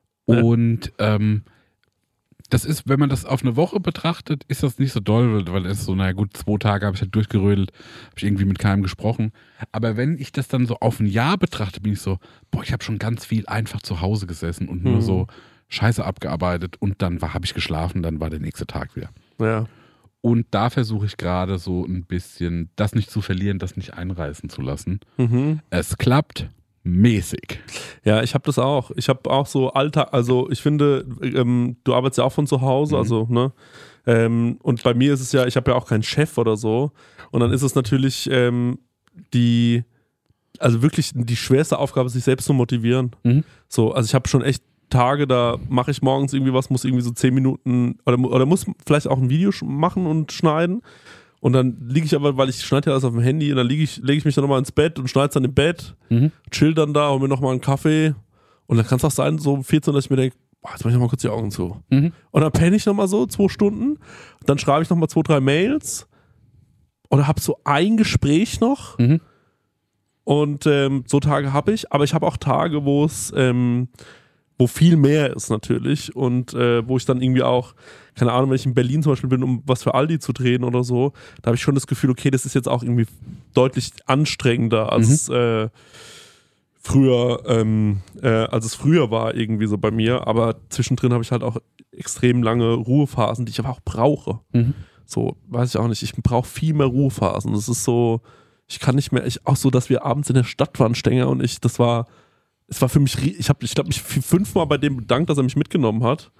Und ähm, das ist, wenn man das auf eine Woche betrachtet, ist das nicht so doll, weil es so, naja gut, zwei Tage habe ich halt durchgerödelt, habe ich irgendwie mit keinem gesprochen. Aber wenn ich das dann so auf ein Jahr betrachte, bin ich so, boah, ich habe schon ganz viel einfach zu Hause gesessen und nur Mhm. so Scheiße abgearbeitet und dann habe ich geschlafen, dann war der nächste Tag wieder. Ja. Und da versuche ich gerade so ein bisschen, das nicht zu verlieren, das nicht einreißen zu lassen. Mhm. Es klappt mäßig. Ja, ich habe das auch. Ich habe auch so Alltag, also ich finde, ähm, du arbeitest ja auch von zu Hause, Mhm. also, ne? Ähm, und bei mir ist es ja, ich habe ja auch keinen Chef oder so. Und dann ist es natürlich ähm, die, also wirklich die schwerste Aufgabe, sich selbst zu motivieren. Mhm. So, also ich habe schon echt Tage, da mache ich morgens irgendwie was, muss irgendwie so zehn Minuten oder, oder muss vielleicht auch ein Video sch- machen und schneiden. Und dann liege ich aber, weil ich schneide ja alles auf dem Handy, und dann liege ich, lege ich mich dann nochmal ins Bett und schneide es dann im Bett, Mhm. chill dann da, hol mir nochmal einen Kaffee. Und dann kann es auch sein, so um vierzehn, dass ich mir denke, boah, jetzt mach ich nochmal kurz die Augen zu. Mhm. Und dann penne ich nochmal so zwei Stunden, dann schreibe ich nochmal zwei, drei Mails oder habe so ein Gespräch noch. Mhm. Und ähm, so Tage habe ich, aber ich habe auch Tage, wo es, ähm, wo viel mehr ist natürlich und äh, wo ich dann irgendwie auch, keine Ahnung, wenn ich in Berlin zum Beispiel bin, um was für Aldi zu drehen oder so, da habe ich schon das Gefühl, okay, das ist jetzt auch irgendwie deutlich anstrengender als äh, früher, ähm, äh, als es früher war irgendwie so bei mir, aber zwischendrin habe ich halt auch extrem lange Ruhephasen, die ich aber auch brauche. Mhm. So, weiß ich auch nicht, ich brauche viel mehr Ruhephasen. Das ist so, ich kann nicht mehr, ich, auch so, dass wir abends in der Stadt waren, Stenger und ich, das war, es war für mich, rie- ich habe ich glaube mich f- fünfmal bei dem bedankt, dass er mich mitgenommen hat,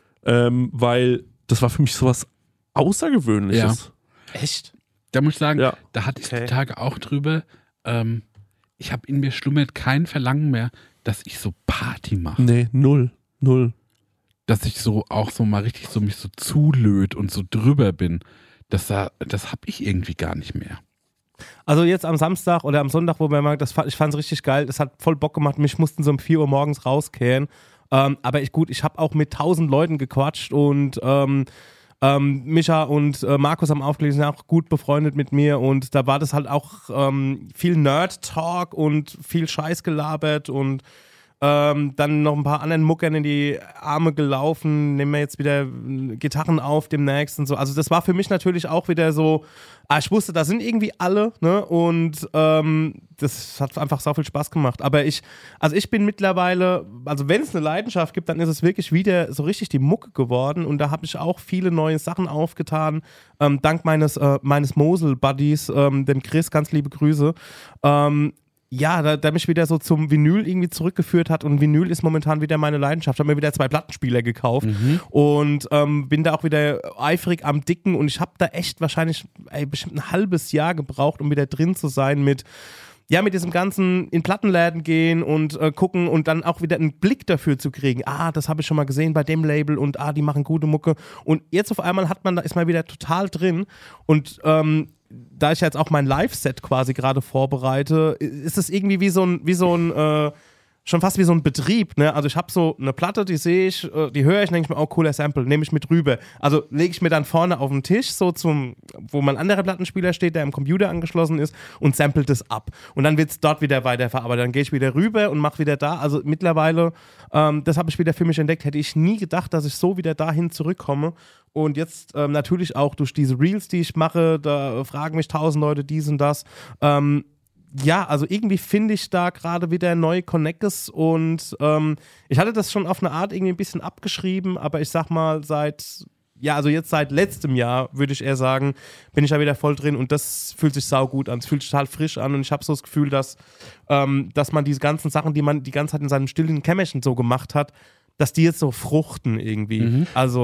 ähm, weil das war für mich sowas Außergewöhnliches. Echt? Da muss ich sagen, Ja. da hatte ich Okay. die Tage auch drüber, ähm, ich habe in mir schlummert kein Verlangen mehr, dass ich so Party mache. Nee, null, null. Dass ich so auch so mal richtig so mich so zulöt und so drüber bin. Das, da- das habe ich irgendwie gar nicht mehr. Also jetzt am Samstag oder am Sonntag, wo man das fand, ich fand es richtig geil, das hat voll Bock gemacht, mich mussten so um vier Uhr morgens rauskehren. Ähm, aber ich gut, ich habe auch mit tausend Leuten gequatscht und ähm, ähm, Micha und äh, Markus haben aufgelegt, sind auch gut befreundet mit mir und da war das halt auch ähm, viel Nerd-Talk und viel Scheiß gelabert und ähm, dann noch ein paar anderen Muckern in die Arme gelaufen, nehmen wir jetzt wieder äh, Gitarren auf demnächst und so. Also das war für mich natürlich auch wieder so, ah, ich wusste, da sind irgendwie alle, ne? Und ähm, das hat einfach so viel Spaß gemacht. Aber ich, also ich bin mittlerweile, also wenn es eine Leidenschaft gibt, dann ist es wirklich wieder so richtig die Mucke geworden und da habe ich auch viele neue Sachen aufgetan, ähm, dank meines, äh, meines Mosel-Buddies, ähm, dem Chris, ganz liebe Grüße. Ähm, Ja, da, der mich wieder so zum Vinyl irgendwie zurückgeführt hat und Vinyl ist momentan wieder meine Leidenschaft. Ich habe mir wieder zwei Plattenspieler gekauft und ähm, bin da auch wieder eifrig am Dicken und ich habe da echt wahrscheinlich ey, bestimmt ein halbes Jahr gebraucht, um wieder drin zu sein mit ja, mit diesem ganzen in Plattenläden gehen und äh, gucken und dann auch wieder einen Blick dafür zu kriegen. Ah, das habe ich schon mal gesehen bei dem Label und ah, die machen gute Mucke. Und jetzt auf einmal hat man, da ist man wieder total drin und ähm, da ich jetzt auch mein Live-Set quasi gerade vorbereite, ist es irgendwie wie so ein, wie so ein, äh, schon fast wie so ein Betrieb, ne? Also ich habe so eine Platte, die sehe ich, äh, die höre ich, denke ich mir, oh, cooler Sample, nehme ich mit rüber. Also lege ich mir dann vorne auf den Tisch, so zum, wo mein anderer Plattenspieler steht, der im Computer angeschlossen ist und samplet es ab. Und dann wird es dort wieder weiterverarbeitet. Dann gehe ich wieder rüber und mache wieder da. Also mittlerweile, ähm, das habe ich wieder für mich entdeckt, hätte ich nie gedacht, dass ich so wieder dahin zurückkomme. Und jetzt ähm, natürlich auch durch diese Reels, die ich mache, da fragen mich tausend Leute dies und das. Ähm, ja, also irgendwie finde ich da gerade wieder neue Connects und ähm, ich hatte das schon auf eine Art irgendwie ein bisschen abgeschrieben, aber ich sag mal seit, ja, also jetzt seit letztem Jahr, würde ich eher sagen, bin ich da wieder voll drin und das fühlt sich saugut an, es fühlt sich total frisch an und ich habe so das Gefühl, dass, ähm, dass man diese ganzen Sachen, die man die ganze Zeit in seinem stillen Kämmerchen so gemacht hat, dass die jetzt so fruchten irgendwie. Mhm. Also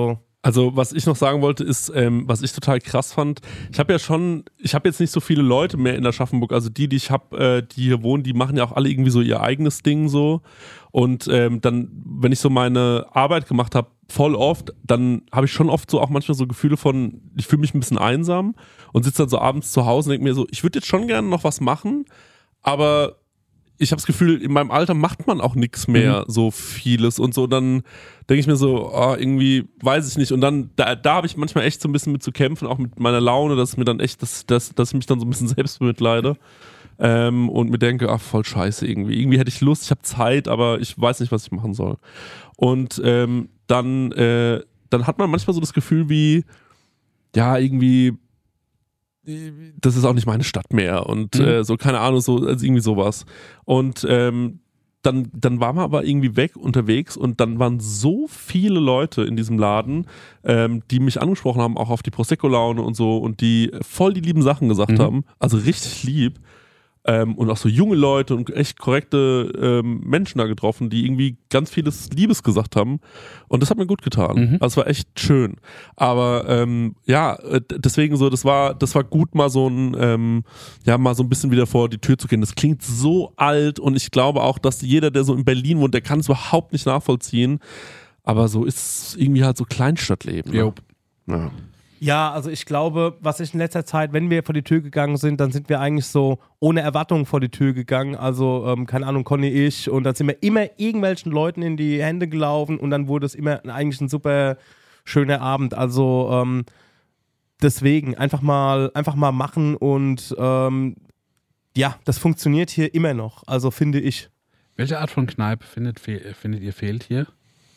Also was ich noch sagen wollte ist, ähm, was ich total krass fand, ich habe ja schon, ich habe jetzt nicht so viele Leute mehr in Aschaffenburg, also die, die ich habe, äh, die hier wohnen, die machen ja auch alle irgendwie so ihr eigenes Ding so und ähm, dann, wenn ich so meine Arbeit gemacht habe, voll oft, dann habe ich schon oft so auch manchmal so Gefühle von, ich fühle mich ein bisschen einsam und sitze dann so abends zu Hause und denke mir so, ich würde jetzt schon gerne noch was machen, aber ich habe das Gefühl, in meinem Alter macht man auch nichts mehr, mhm. so vieles und so, dann denke ich mir so, oh, irgendwie weiß ich nicht und dann, da, da habe ich manchmal echt so ein bisschen mit zu kämpfen, auch mit meiner Laune, dass es mir dann echt, dass, dass, dass ich mich dann so ein bisschen selbst bemitleide ähm, und mir denke, ach voll scheiße irgendwie, irgendwie hätte ich Lust, ich habe Zeit, aber ich weiß nicht, was ich machen soll und ähm, dann, äh, dann hat man manchmal so das Gefühl wie, ja, irgendwie das ist auch nicht meine Stadt mehr und mhm. äh, so, keine Ahnung, so also irgendwie sowas. Und ähm, dann, dann waren wir aber irgendwie weg unterwegs und dann waren so viele Leute in diesem Laden, ähm, die mich angesprochen haben, auch auf die Prosecco-Laune und so und die voll die lieben Sachen gesagt mhm. haben, also richtig lieb. Ähm, und auch so junge Leute und echt korrekte ähm, Menschen da getroffen, die irgendwie ganz vieles Liebes gesagt haben. Und das hat mir gut getan. Mhm. Also es war echt schön. Aber ähm, ja, deswegen so, das war, das war gut, mal so ein, ähm, ja, mal so ein bisschen wieder vor die Tür zu gehen. Das klingt so alt und ich glaube auch, dass jeder, der so in Berlin wohnt, der kann es überhaupt nicht nachvollziehen. Aber so ist es irgendwie halt so Kleinstadtleben. Ne? Ja. Ja, also ich glaube, was ich in letzter Zeit, wenn wir vor die Tür gegangen sind, dann sind wir eigentlich so ohne Erwartung vor die Tür gegangen. Also, ähm, keine Ahnung, Conny, ich. Und dann sind wir immer irgendwelchen Leuten in die Hände gelaufen und dann wurde es immer eigentlich ein super schöner Abend. Also, ähm, deswegen einfach mal, einfach mal machen und ähm, ja, das funktioniert hier immer noch. Also, finde ich. Welche Art von Kneipe findet, findet ihr fehlt hier?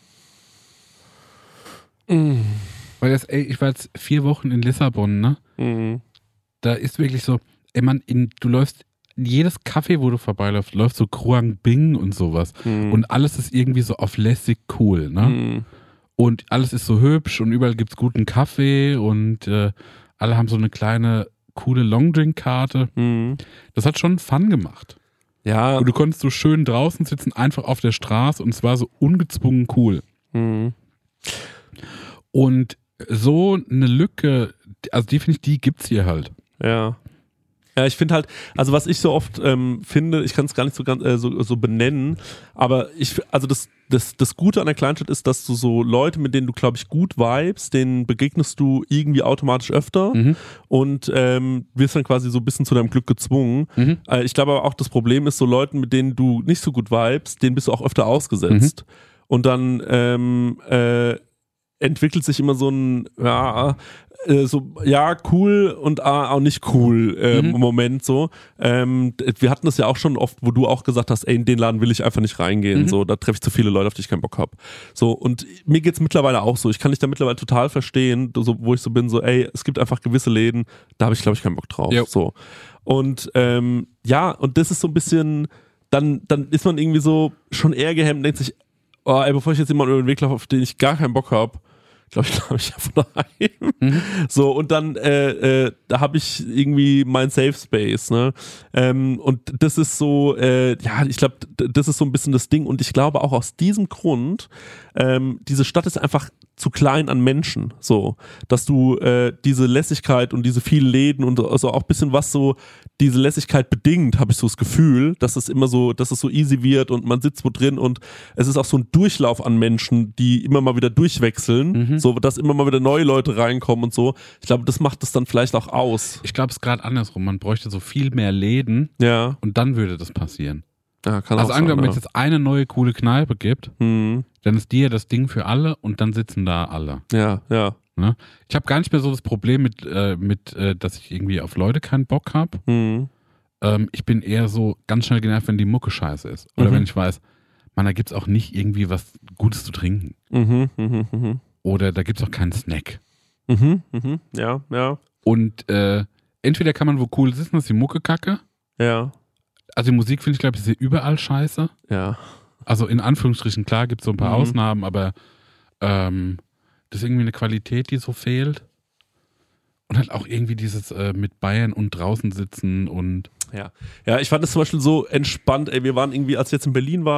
Mm. Weil das, ey, ich war jetzt vier Wochen in Lissabon, ne? Mhm. Da ist wirklich so, ey man, in, du läufst, in jedes Café, wo du vorbeiläufst, läuft so Kruang Bing und sowas. Mhm. Und alles ist irgendwie so auf lässig cool, ne? Mhm. Und alles ist so hübsch und überall gibt's guten Kaffee und äh, alle haben so eine kleine, coole Longdrink-Karte. Mhm. Das hat schon Fun gemacht. Ja. Und du konntest so schön draußen sitzen, einfach auf der Straße und es war so ungezwungen cool. Mhm. Und so eine Lücke, also die finde ich, die gibt's hier halt. Ja. Ja, ich finde halt, also was ich so oft ähm, finde, ich kann es gar nicht so, ganz, äh, so, so benennen, aber ich, also das, das, das Gute an der Kleinstadt ist, dass du so Leute, mit denen du, glaube ich, gut vibest, denen begegnest du irgendwie automatisch öfter Mhm. und ähm, wirst dann quasi so ein bisschen zu deinem Glück gezwungen. Mhm. Äh, ich glaube aber auch, das Problem ist, so Leuten, mit denen du nicht so gut vibest, denen bist du auch öfter ausgesetzt. Und dann ähm, äh, entwickelt sich immer so ein, ja, äh, so, ja, cool und ah, auch nicht cool äh, Mhm. Moment so. Ähm, wir hatten das ja auch schon oft, wo du auch gesagt hast, ey, in den Laden will ich einfach nicht reingehen, Mhm. so, da treffe ich zu viele Leute, auf die ich keinen Bock habe. So, und mir geht's mittlerweile auch so, ich kann dich da mittlerweile total verstehen, so, wo ich so bin, so, ey, es gibt einfach gewisse Läden, da habe ich, glaube ich, keinen Bock drauf. Jo. So. Und ähm, ja, und das ist so ein bisschen, dann, dann ist man irgendwie so schon eher gehemmt und denkt sich, oh, ey, bevor ich jetzt jemanden über den Weg laufe, auf den ich gar keinen Bock habe, glaube ich, glaube ich einfach daheim. Mhm. So, und dann, äh, äh, da habe ich irgendwie mein Safe Space, ne? Ähm, und das ist so, äh, ja, ich glaube, das ist so ein bisschen das Ding. Und ich glaube auch aus diesem Grund, ähm, diese Stadt ist einfach zu klein an Menschen, so, dass du äh, diese Lässigkeit und diese vielen Läden und also auch ein bisschen was so diese Lässigkeit bedingt, habe ich so das Gefühl, dass es immer so, dass es so easy wird und man sitzt wo drin und es ist auch so ein Durchlauf an Menschen, die immer mal wieder durchwechseln, Mhm. so, dass immer mal wieder neue Leute reinkommen und so. Ich glaube, das macht es dann vielleicht auch aus. Ich glaube, es ist gerade andersrum. Man bräuchte so viel mehr Läden Ja, und dann würde das passieren. ja kann Also auch angenommen, wenn sein. es jetzt eine neue coule Kneipe gibt, Ja. Hm, dann ist die ja das Ding für alle und dann sitzen da alle. ja, ja. Ne? Ich habe gar nicht mehr so das Problem mit, äh, mit äh, dass ich irgendwie auf Leute keinen Bock habe. Hm, Ähm, ich bin eher so ganz schnell genervt, wenn die Mucke scheiße ist. Oder Mhm. wenn ich weiß, man, da gibt es auch nicht irgendwie was Gutes zu trinken. mhm, mhm, mhm. Oder da gibt es auch keinen Snack. Mhm, mhm, ja, ja, Und äh, entweder kann man wo cool sitzen, das ist die Mucke kacke. ja, Also die Musik finde ich, glaube ich, ist hier überall scheiße. ja. Also in Anführungsstrichen, klar gibt es so ein paar Mhm. Ausnahmen, aber ähm, das ist irgendwie eine Qualität, die so fehlt. Und halt auch irgendwie dieses äh, mit Bayern und draußen sitzen und Ja. Ja, ich fand es zum Beispiel so entspannt, ey, wir waren irgendwie, als ich jetzt in Berlin war,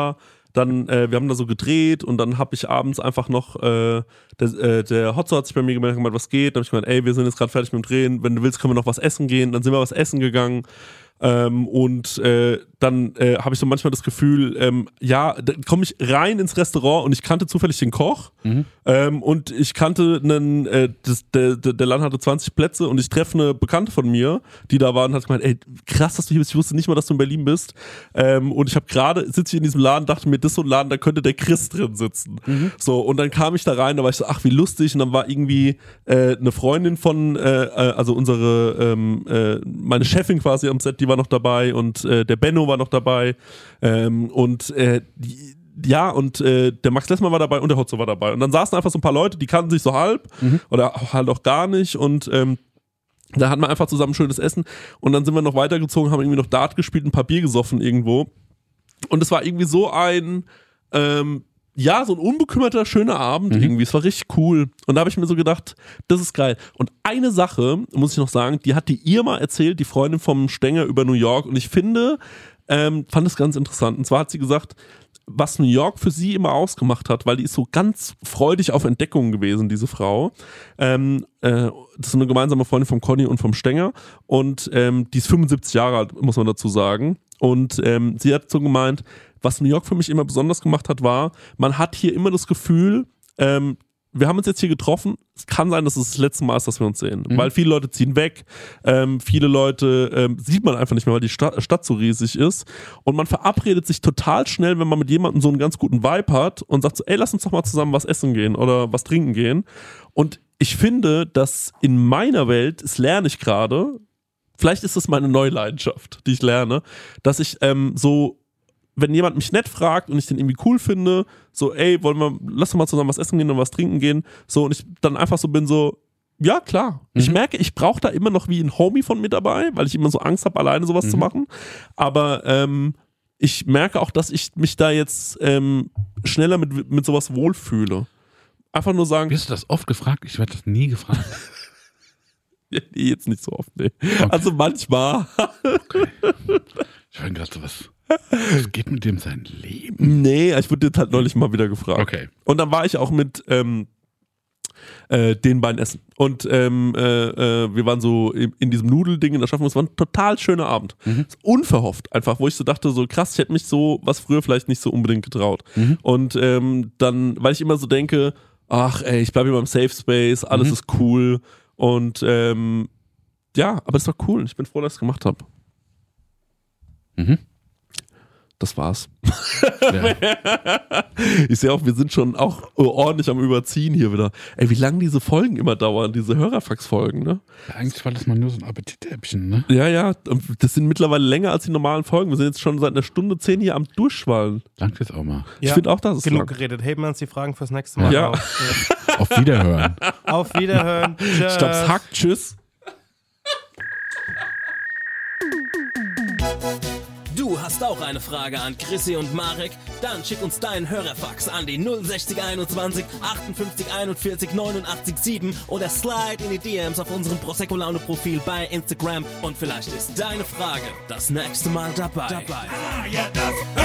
dann, äh, wir haben da so gedreht und dann habe ich abends einfach noch, äh, der, äh, der Hotzo hat sich bei mir gemeldet, gemeint, was geht. Dann habe ich gemeint, ey, wir sind jetzt gerade fertig mit dem Drehen, wenn du willst, können wir noch was essen gehen. Dann sind wir was essen gegangen. Ähm, und äh, dann äh, habe ich so manchmal das Gefühl, ähm, ja, da komme ich rein ins Restaurant und ich kannte zufällig den Koch Mhm. ähm, und ich kannte einen, äh, das, der, der, der Laden hatte zwanzig Plätze und ich treffe eine Bekannte von mir, die da war und hat gemeint, ey, krass, dass du hier bist, ich wusste nicht mal, dass du in Berlin bist. Ähm, und ich habe gerade, sitze ich in diesem Laden, dachte mir, das ist so ein Laden, da könnte der Chris drin sitzen. Mhm. So, und dann kam ich da rein, da war ich so, ach, wie lustig. Und dann war irgendwie äh, eine Freundin von, äh, äh, also unsere, ähm, äh, meine Chefin quasi am Set, die war noch dabei und äh, der Benno war noch dabei. Ähm, und äh, die, ja, und äh, der Max Lessmann war dabei und der Hotzo war dabei. Und dann saßen einfach so ein paar Leute, die kannten sich so halb Mhm. oder halt auch gar nicht. Und ähm, da hatten wir einfach zusammen schönes Essen. Und dann sind wir noch weitergezogen, haben irgendwie noch Dart gespielt, ein paar Bier gesoffen irgendwo. Und es war irgendwie so ein, ähm, ja, so ein unbekümmerter, schöner Abend Mhm. irgendwie. Es war richtig cool. Und da habe ich mir so gedacht, das ist geil. Und eine Sache, muss ich noch sagen, die hat die Irma erzählt, die Freundin vom Stenger über New York. Und ich finde, ähm, fand es ganz interessant. Und zwar hat sie gesagt, was New York für sie immer ausgemacht hat, weil die ist so ganz freudig auf Entdeckungen gewesen, diese Frau. Ähm, äh, das ist eine gemeinsame Freundin vom Conny und vom Stenger. Und ähm, die ist fünfundsiebzig Jahre alt, muss man dazu sagen. Und ähm, sie hat so gemeint, was New York für mich immer besonders gemacht hat, war, man hat hier immer das Gefühl, ähm, wir haben uns jetzt hier getroffen, es kann sein, dass es das letzte Mal ist, dass wir uns sehen, Mhm. weil viele Leute ziehen weg, ähm, viele Leute ähm, sieht man einfach nicht mehr, weil die Stadt, Stadt so riesig ist und man verabredet sich total schnell, wenn man mit jemandem so einen ganz guten Vibe hat und sagt so, ey, lass uns doch mal zusammen was essen gehen oder was trinken gehen. Und ich finde, dass in meiner Welt, das lerne ich gerade, vielleicht ist das meine neue Leidenschaft, die ich lerne, dass ich ähm, so, wenn jemand mich nett fragt und ich den irgendwie cool finde, so, ey, wollen wir, lass doch mal zusammen was essen gehen und was trinken gehen, so, und ich dann einfach so bin, so, ja, klar. Ich Mhm. merke, ich brauche da immer noch wie ein Homie von mir dabei, weil ich immer so Angst habe, alleine sowas Mhm. zu machen, aber ähm, ich merke auch, dass ich mich da jetzt ähm, schneller mit, mit sowas wohlfühle. Einfach nur sagen, Wirst du das oft gefragt? Ich werde das nie gefragt. nee, jetzt nicht so oft, nee. Also manchmal. Okay. Ich höre gerade so was. Was geht mit dem sein Leben? Nee, ich wurde jetzt halt neulich mal wieder gefragt. Okay. Und dann war ich auch mit ähm, äh, den beiden essen. Und ähm, äh, äh, wir waren so in, in diesem Nudelding in der Schaffung. Es war ein total schöner Abend. Mhm. Unverhofft einfach, wo ich so dachte, so krass, ich hätte mich so, was früher vielleicht nicht so unbedingt getraut. Mhm. Und ähm, dann, weil ich immer so denke, ach ey, ich bleibe hier beim Safe Space, alles Mhm. ist cool. Und ähm, ja, aber es war cool. Ich bin froh, dass ich es gemacht habe. Mhm. Das war's. Ja. Ich sehe auch, wir sind schon auch ordentlich am Überziehen hier wieder. Ey, wie lange diese Folgen immer dauern, diese Hörerfax-Folgen, ne? Ja, eigentlich war das mal nur so ein Appetithäppchen, ne? Ja, ja, das sind mittlerweile länger als die normalen Folgen. Wir sind jetzt schon seit einer Stunde zehn hier am Durchschwallen. Danke jetzt auch mal. Ich finde auch, das ist Genug lang. geredet. Heben wir uns die Fragen fürs nächste Mal Ja. auf. Auf Wiederhören. Auf Wiederhören. Tschüss. Ich glaube, es hackt. Tschüss. Du hast auch eine Frage an Chrissy und Marek? Dann schick uns deinen Hörerfax an die null sechzig einundzwanzig achtundfünfzig einundvierzig neunundachtzig sieben oder slide in die D Ms auf unserem Prosecco Laune Profil bei Instagram und vielleicht ist deine Frage das nächste Mal dabei. dabei. Ah, ja, das